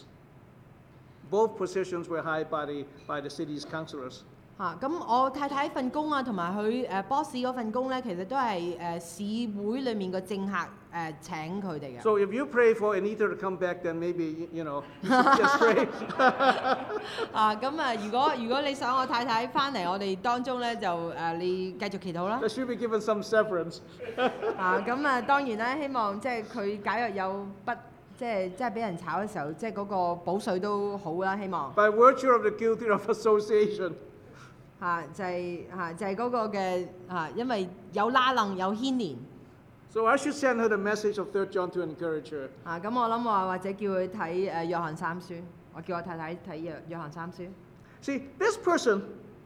Both positions were hired by the, by the city's councillors.
嚇咁、我太太份工啊，同埋佢誒 boss 嗰份工咧，其實都係誒、呃市會裡面嘅政客誒、呃、請佢哋嘅。
So if you pray for Anita to come back, then maybe, you know, you should just pray.
啊咁啊，如果如果你想我太太翻嚟我哋當中咧，就誒、呃你繼續祈禱啦。
That she'll be given some severance.
啊咁啊，當然啦，希望即係佢假若有不即係即係俾人炒嘅時候，即係嗰個補稅都好啦，希望。
By virtue of the guilty of association.
嚇、就係、嚇、就係、嗰個嘅嚇、因為有拉楞有牽連
So I should send her the message of Third John to encourage her.
嚇，咁、我諗話或者叫佢睇誒約翰三書，我叫我太太睇約約翰三書。
See, this person,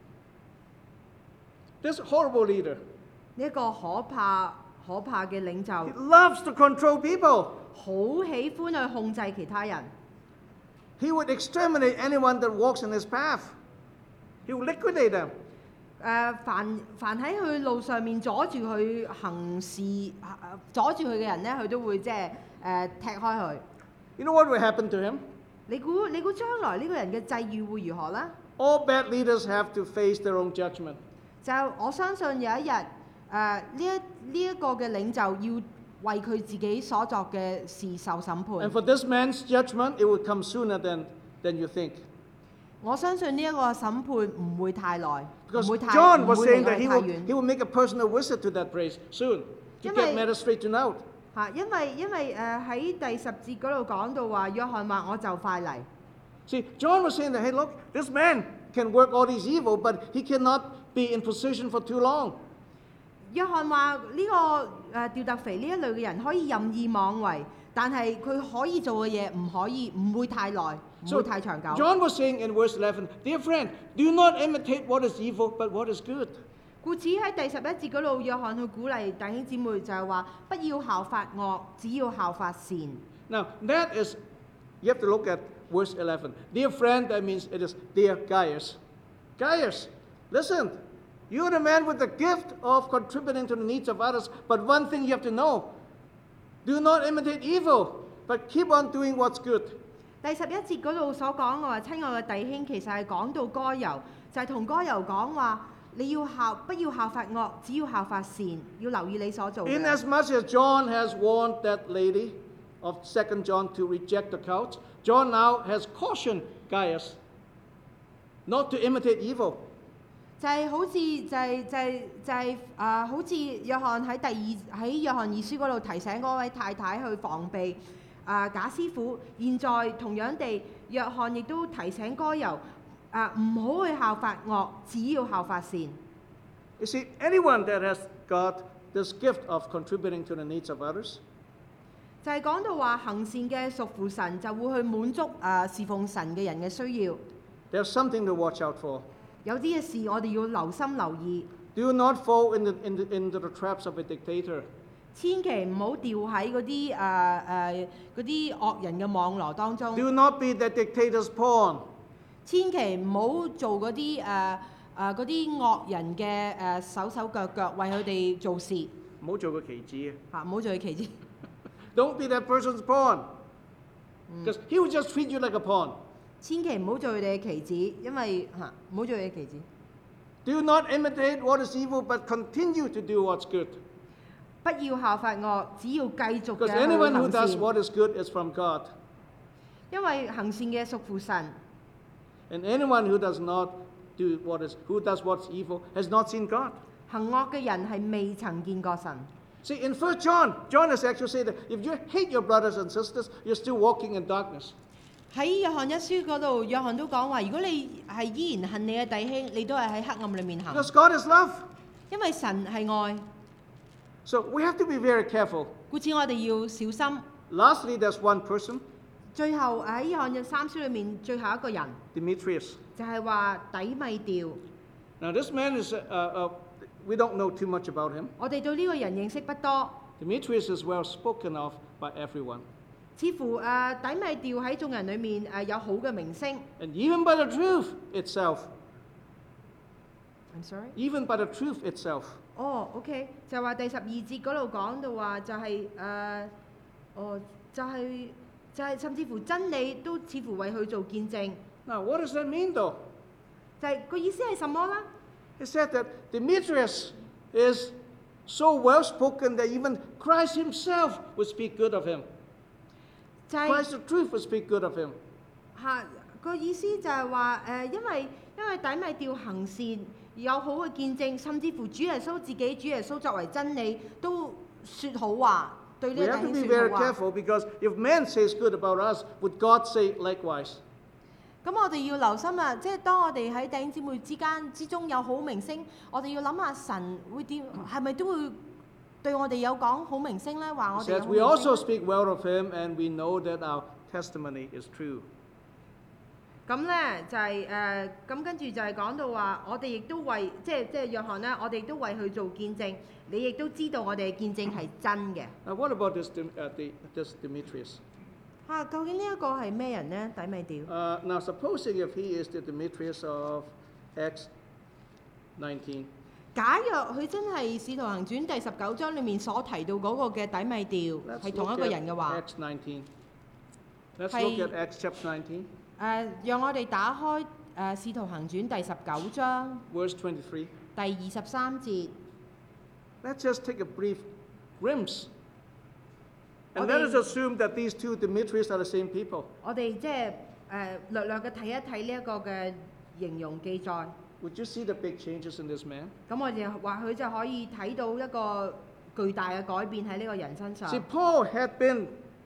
this horrible leader,
呢一個可怕可怕嘅領
he
袖，
loves to control people.
好喜歡去控制其他人，
He would exterminate anyone that walks in his path. He would liquidate them.
誒凡凡喺佢路上面阻住佢行事、呃阻住佢嘅人咧，佢都會即係誒踢開佢。
You know what will happen to him?
你估你估將來呢個人嘅際遇會如何咧？
All bad leaders have to face their own judgment.
就我相信有一日誒呢一呢一個嘅領袖要為佢自己所作嘅事受審
And
判。
for this man's judgment, it will come sooner than, than you think.
我相信呢一個審判唔會太耐，唔
Because
會太
John
唔
was
會
saying
離我
that
哋
he
太
will,
遠
he will make a personal visit to that place soon to
因
get
為
matters straightened out.
嚇，因為因為誒喺第十節嗰度講到話，約翰話我就快嚟。
See, John was saying that, hey, look, this man can work all these evil, but he cannot be in position for too long.
約翰話呢個誒吊特肥呢一類嘅人可以任意妄為，但係佢可以做嘅嘢唔可以唔會太耐，唔
So
會太長久。
John was saying in verse eleven, dear friend, do not imitate what is evil, but what is good.
故此喺第十一節嗰度，約翰去鼓勵弟兄姊妹就係話，不要效法惡，只要效法善。
Now, that is, you have to look at verse eleven. Dear friend, that means it is dear Gaius. Gaius, listen, you're the man with the gift of contributing to the needs of others, but one thing you have to know, do not imitate evil, but keep on doing what's good.
第十一節嗰度所講嘅話，親愛嘅弟兄，其實係講到該猶，就係同該猶講話，你要效不要效法惡，只要效法善，要留意你所做嘅。
Inasmuch as John has warned that lady of Second John to reject the couch, John now has cautioned Gaius not to imitate evil.
就係好似就係、就係、就係、啊，好似約翰喺第二喺約翰二書嗰度提醒嗰位太太去防備啊假師傅。現在同樣地，約翰亦都提醒該猶啊唔好去效法惡，只要效法善。
You see, anyone that has got this gift of contributing to the needs of others,
就係講到話行善嘅屬乎神，就會去滿足啊侍奉神嘅人嘅需要。
there's something to watch out for.
有啲嘅事我哋要留心留意，
Do not fall into, into, into the traps of a dictator.
千祈唔好掉喺嗰啲誒誒嗰啲惡人嘅網羅當中。
Do not be that dictator's pawn.
千祈唔好做嗰啲誒誒嗰啲惡人嘅誒手手腳腳為佢哋做事
唔好做個棋子啊。
嚇，唔好做佢棋子。
Don't be that person's pawn. Because he will just treat you like a pawn.
千祈唔好做佢哋嘅棋子，因為嚇唔好做佢嘅棋子。
Do not imitate what is evil, but continue to do what's good.
不要效法惡，只要繼續
Because
嘅去
anyone who
行
does
善，
what is good is from God.
因為行善嘅屬乎神。
And anyone who does not do what is who does what's evil has not seen God.
行惡嘅人係未曾見過神。
See, in First John, John has actually said that if you hate your brothers and sisters, you're still walking in darkness.
喺約翰一書嗰度，約翰都講話：如果你係依然恨你嘅弟兄，你都係喺黑暗裡面行。
Because God is love.
因為神係愛，
So we have to be very careful.
故此我哋要小心。
Lastly, there's one person,
最後喺約翰嘅三書裏面，最後一個人
Demetrius.
就係話底米調。
Now, this man is, uh, uh, we don't know too much about him.
我哋對呢個人認識不多，
Demetrius is well spoken of by everyone.
似乎誒、呃底米調喺眾人裏面誒、呃有好嘅名聲。
And even by the truth itself,
I'm sorry。
even by the truth itself,
哦、OK，就話第十二節嗰度講到話就係、誒，哦，就係、就係、甚至乎真理都似乎為佢做見證。
now what does that mean though?
就係、個意思係什麼啦？
He said that Demetrius is so well spoken that even Christ himself would speak good of him.
就係、
Christ the truth would speak good of him.
嚇個意思就係話誒，因為因為底米調行善有好嘅見證，甚至乎主耶穌自己主耶穌作為真理都説好話，對
We
呢
have
個
to
弟
be
兄
very
説好話。
careful because if man says good about us, would God say likewise?
咁我哋要留心啦，即係當我哋喺弟兄姊妹之間之中有好名聲，我哋要諗下神會點，係咪都會對我哋有講好名聲咧？話我
He
哋有
says
好
we
名
also
聲。
speak well of him and we know that our testimony is true.
咁咧就係、誒，咁、跟住就係講到話，我哋亦都為即係即係約翰咧，我哋亦都為佢做見證，你亦都知道我哋嘅見證係真嘅。
Now what about this, Dem- uh, the, this Demetrius?
嚇、究竟呢一個係咩人咧？底米調。
Uh, now supposing if he is the Demetrius of Acts nineteen.
假若佢真係《使徒行傳》第十九章裏面所提到嗰個嘅底米調
Let's
係同
look
一個
at
人嘅話，
Acts nineteen. Let's
係
look at Acts chapter nineteen,
誒、讓我哋打開誒、呃《使徒行傳》第十九章
verse twenty-three.
第二十三節。
Let's just take a brief glimpse. And
Okay.
let us assume that these two Demetrius are the same people.
我哋即係誒略略嘅睇一睇呢一個嘅形容記載。
Would you see the big changes in this man?
咁我哋話佢就可以睇到一個巨大嘅改變喺呢個人身上。
See, Paul had been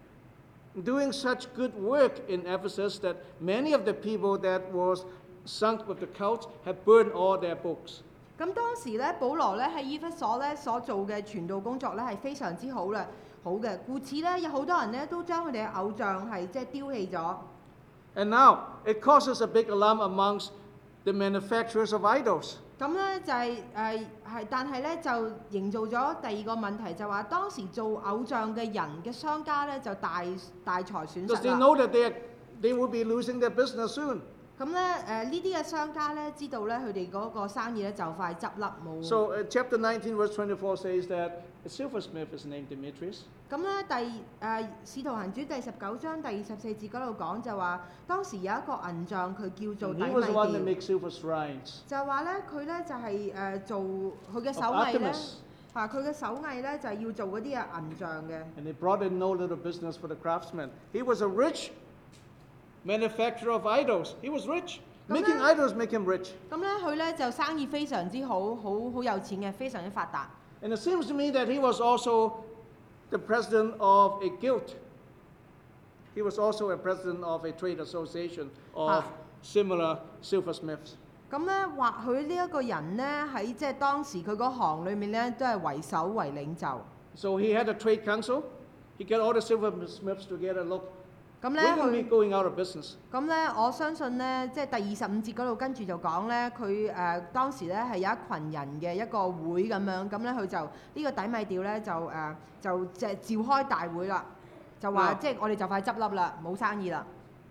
doing such good work in Ephesus that many of the people that was sunk with the cult had burned all their books.
咁當時咧，保羅咧喺以弗所咧所做嘅傳道工作咧係非常之好啦，好嘅。故此咧，有好多人咧都將佢哋嘅偶像係即係丟棄咗。
And now it causes a big alarm amongst the manufacturers of idols.
咁咧就係誒係，但係咧就營造咗第二個問題，就話當時做偶像嘅人嘅商家咧就大大財損
Because
失
they
啦。
know that they, are, they will be losing their business soon.
咁咧誒呢啲嘅商家咧知道咧佢哋嗰個生意咧就快執笠冇。
So uh, chapter nineteen verse twenty-four says that a silversmith is named Demetrius.
咁咧第誒、呃《使徒行傳》第十九章第二十四節嗰度講就話，當時有一個銀匠佢叫做
And
底
he
米
was the one that
調，
makes silver shrines
就係話咧佢咧就係、誒、做佢嘅
of
手藝咧，
Artemis.
啊佢嘅手藝咧就係、要做嗰啲嘅銀匠嘅。
And they brought in no little business for the craftsman. He was a rich manufacturer of idols. He was rich.
Come
Making
on.
idols make him rich.
咁咧佢咧就生意非常之好，好好有錢嘅，非常之發達。
And it seems to me that he was also the president of a guild. He was also a president of a trade association of
Ah.
similar silversmiths.
咁咧或許呢一個人咧喺即係當時佢嗰行裏面咧都係為首為領袖。
So he had a trade council. He got all the silversmiths together. Look,
咁咧
we're going to be
佢
going out of business.
咁咧我相信咧即係第二十五節嗰度跟住就講咧佢誒當時咧係有一群人嘅一個會咁樣，咁咧佢就呢、個底米調咧就誒、呃就即係召開大會啦，就話
Now-
即係我哋就快執笠啦，冇生意啦。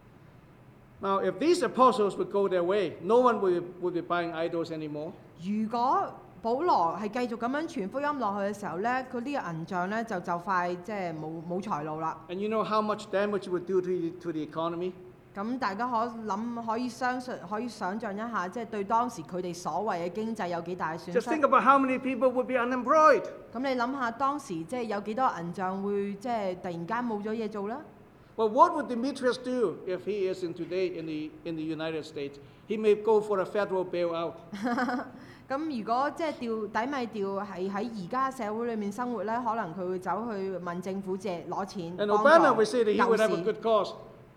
Now, if these apostles would go their way, no one would, would be buying idols anymore.
如果保羅係繼續咁樣傳福音落去嘅時候咧，佢呢個銀匠咧就就快即係冇冇財路啦。
And you know how much damage it would do to, the- to the economy?
咁大家可諗可以相信可以想像一下，即係對當時佢哋所謂嘅經濟有幾大損
Just think
失。
about how many people would be unemployed.
咁你諗下當時即係有幾多銀匠會即係突然間冇咗嘢做啦？
Well, what would Demetrius do if he is in today in the, in the United States? He may go for a federal bailout.
咁如果即係調底米調係喺而家社會裏面生活咧，可能佢會走去問政府借攞錢
And
幫
Obama
助
would say that he
救
would have a
市
good cause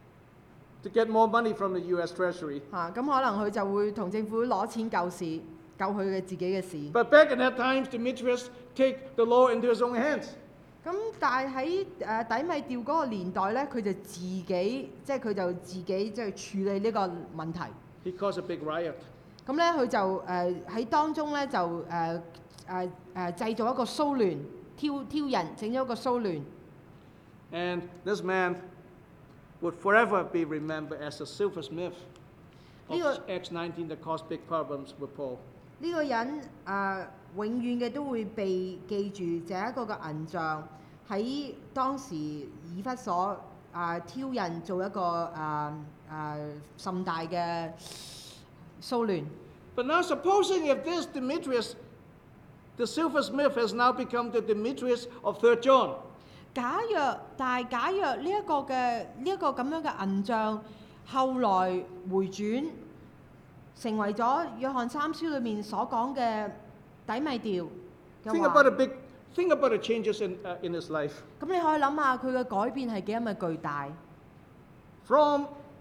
to get more money from the U S Treasury.
嚇，咁、可能佢就會同政府攞錢救市，救佢嘅自己嘅事。
But back in that time, Demetrius take the law into his own hands.
咁但係喺誒底米調嗰個年代咧，佢就自己即係佢就自己即係處理呢個問題。
He caused a big riot.
咁咧佢就誒喺、當中咧就誒誒誒製造一個騷亂，挑挑人整咗一個騷亂。
And this man would forever be remembered as a silversmith of
呢個-
Acts nineteen that caused big problems with Paul.
呢個人誒、呃永遠嘅都會被記住，就係一個嘅銀匠喺當時以弗所誒挑人做一個誒誒甚大嘅騷亂。
But now, supposing if this Demetrius, the silversmith, has now become the Demetrius of Third John,
假若但係假若呢一個嘅呢一個咁樣嘅銀匠，後來回轉成為咗約翰三書裏面所講嘅底米調嘅
think
話
about the big, think about the changes in, uh, in his life.
咁你可以諗下佢嘅改變係幾咁嘅巨大。
From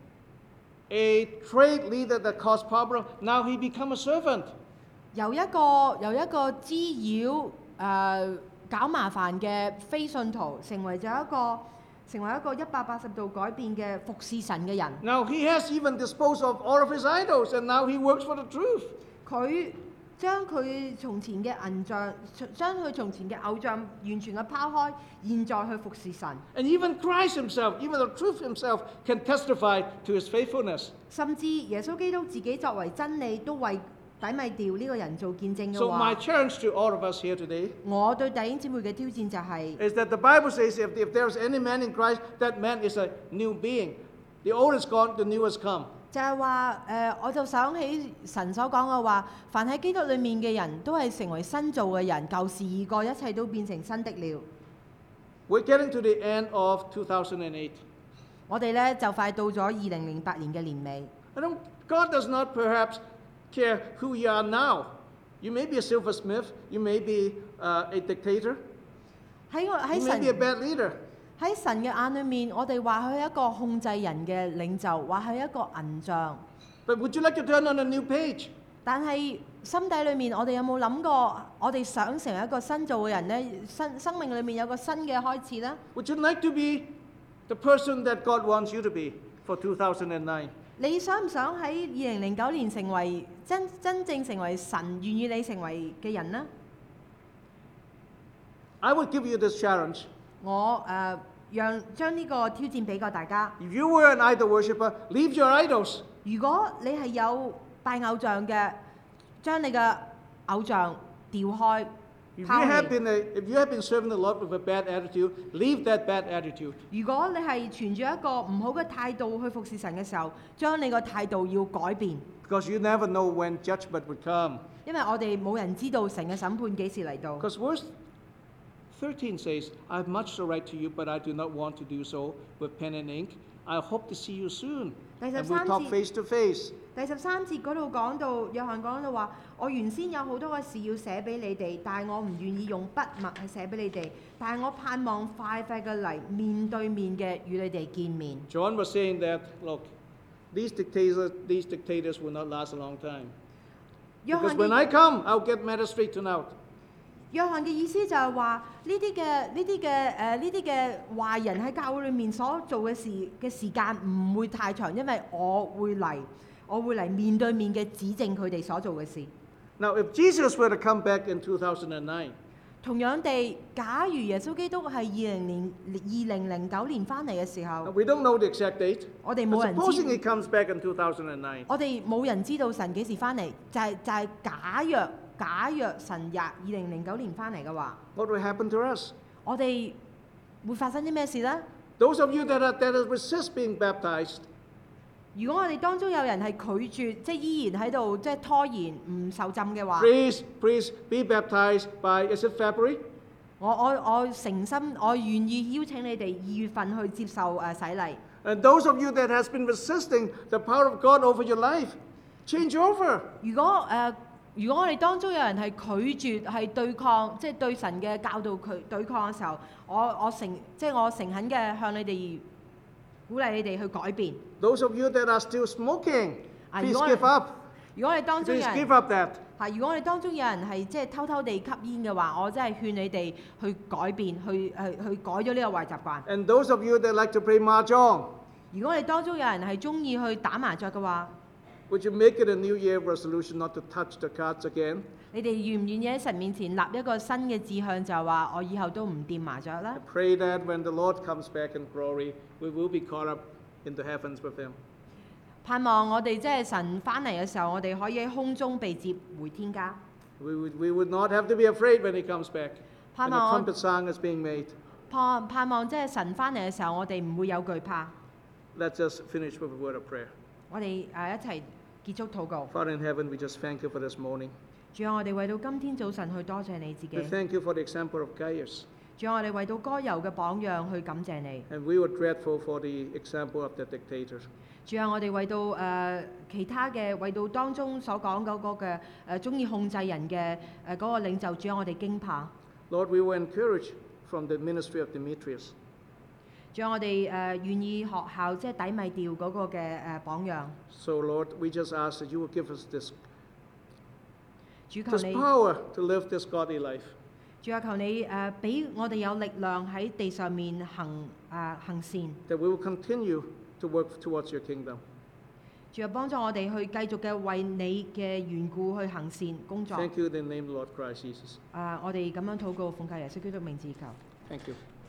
a trade leader that caused problem, now he become a servant.
由一個由一個滋擾誒、呃、搞麻煩嘅非信徒，成為咗一個成為一個一百八十度改變嘅服侍神嘅人。
Now he has even disposed of all of his idols, and now he works for the truth.
佢將佢從前嘅銀像，將佢從前嘅偶像完全嘅拋開，現在去服侍神。
And even Christ himself, even the truth himself, can testify to his faithfulness.
甚至耶穌基督自己作為真理，都為底米調呢個人做見證
So
嘅
my
話，
challenge to all of us here today
我對弟兄姊妹嘅挑戰就係、
is that the Bible says if, if there's any man in Christ, that man is a new being. The old is gone, the new has come.
就係話誒，我就想起神所講嘅話，凡喺基督裏面嘅人都係成為新造嘅人，舊事已過，一切都變成新的了。
We're getting to the end of two thousand eight.
我哋咧就快到咗二零零八年嘅年尾。
I don't, God does not perhaps care who you are now. You may be a silversmith, you may be uh, a dictator,
喺我喺
you may
神
be a bad leader.
喺神嘅眼裏面，我哋話佢係一個控制人嘅領袖，話佢係一個銀匠。
But would you like to turn on a new page?
但係心底裏面，我哋有冇諗過，我哋想成為一個新造嘅人呢？新生命裏面有個新嘅開始呢？
Would you like to be the person that God wants you to be for two thousand nine?
你想唔想喺二零零九年成為真真正成為神願意你成為嘅人呢？
I would give you this challenge.
我誒、呃、讓將呢個挑戰俾過大家。
If you were an idol worshiper, leave your idols.
如果你係有拜偶像嘅，將你嘅偶像調開。
If you
拋
have
棄。
been a, if you have been serving the Lord with a bad attitude, leave that bad attitude.
如果你係存住一個唔好嘅態度去服侍神嘅時候，將你個態度要改變，
Because you never know when judgment would come.
因為我哋冇人知道神嘅審判幾時嚟到。
Because verse thirteen says, I have much to write to you, but I do not want to do so with pen and ink. I hope to see you soon.
第十
And
三
we'll talk
節
face to face.
第十三節嗰度講到，約翰講到話：我原先有好多嘅事要寫俾你哋，但係我唔願意用筆墨去寫俾你哋，但係我盼望快快嘅嚟面對面嘅與你哋見面。
John was saying that, look, these dictators, these dictators will not last a long time.
約
Because
翰
when
嘅
I come, I'll get matters straightened out.
約翰嘅意思就係話呢啲嘅呢啲嘅誒呢啲嘅壞人喺教會裏面所做嘅事嘅時間唔會太長，因為我會嚟，我會嚟面對面嘅指正佢哋所做嘅事。
Now, if Jesus were to come back in two thousand nine,
同樣地，假如耶穌基督係二零年二零零九年翻嚟嘅時
now
候，
we don't know the exact date,
我哋
but
冇人
supposing he
知，
comes back in two thousand nine,
我哋冇人知道神幾時翻嚟，就係、就係、假若假若神廿二零零九年翻嚟嘅話，
what will happen to us?
我哋會發生啲咩事呢？
Those of you that, are, that resist being baptized,
如果我哋當中有人係拒絕，即係依然喺度即係拖延唔受浸嘅話，
please, please be baptized by, is it February?
我我我誠心，我願意邀請你哋二月份去接受誒、呃、洗禮。
And those of you that has been resisting the power of God over your life, change over.
如果誒、呃如果我哋當中有人係拒絕係對抗，即係對神嘅教導佢對抗嘅時候，我我誠即係我誠懇嘅向你哋鼓勵你哋去改變。
Those of you that are still smoking,
Ah,
please
you want-
give up.
如果我哋當中有
Please
人
give up that.
係，如果我哋當中有人係即係偷偷地吸煙嘅話，我真係勸你哋去改變，去去去改咗呢個壞習慣。
And those of you that like to play mahjong,
如果我哋當中有人係中意去打麻雀嘅話，
would you make it a New Year resolution not to touch the cards again?
你哋願唔願意喺神面前立一個新嘅志向，就係話我以後都唔掂麻雀
I
啦？
pray that when the Lord comes back in glory, we will be caught up into heavens with Him.
盼望我哋即係神翻嚟嘅時候，我哋可以喺空中被接回天家。
We would, we would not have to be afraid when He comes back. When the
盼望
trumpet song is being made.
盼盼望即係神翻嚟嘅時候，我哋唔會有懼怕。
Let's just finish with a word of prayer.
我哋誒一齊結束禱告。
Father in heaven, we just thank you for this morning.
主啊，我哋為到今天早晨去多謝你自己
We。thank you for the example of Gaius.
主啊，我哋為到該猶嘅榜樣去感謝你。
And we were dreadful for the example of the dictator.
主啊，我哋為到誒、呃其他嘅，為到當中所講嗰個嘅誒中意控制人嘅誒嗰個領袖，主啊，我哋驚怕。
Lord, we were encouraged from the ministry of Demetrius.
主啊，我哋誒、呃、願意學校即係底米調嗰個嘅誒、呃榜樣。
So, Lord, we just ask that you will give us this,
主求
this
你，
power to live this godly life.
主啊，求你誒俾、我哋有力量喺地上面行誒、呃行善。
That we will continue to work towards your kingdom.
主啊，幫助我哋去繼續嘅為你嘅緣故去行善工作。誒、
Thank you in the name of the Lord Christ Jesus.
我哋咁樣禱告，奉靠耶穌基督名字求。
Thank you.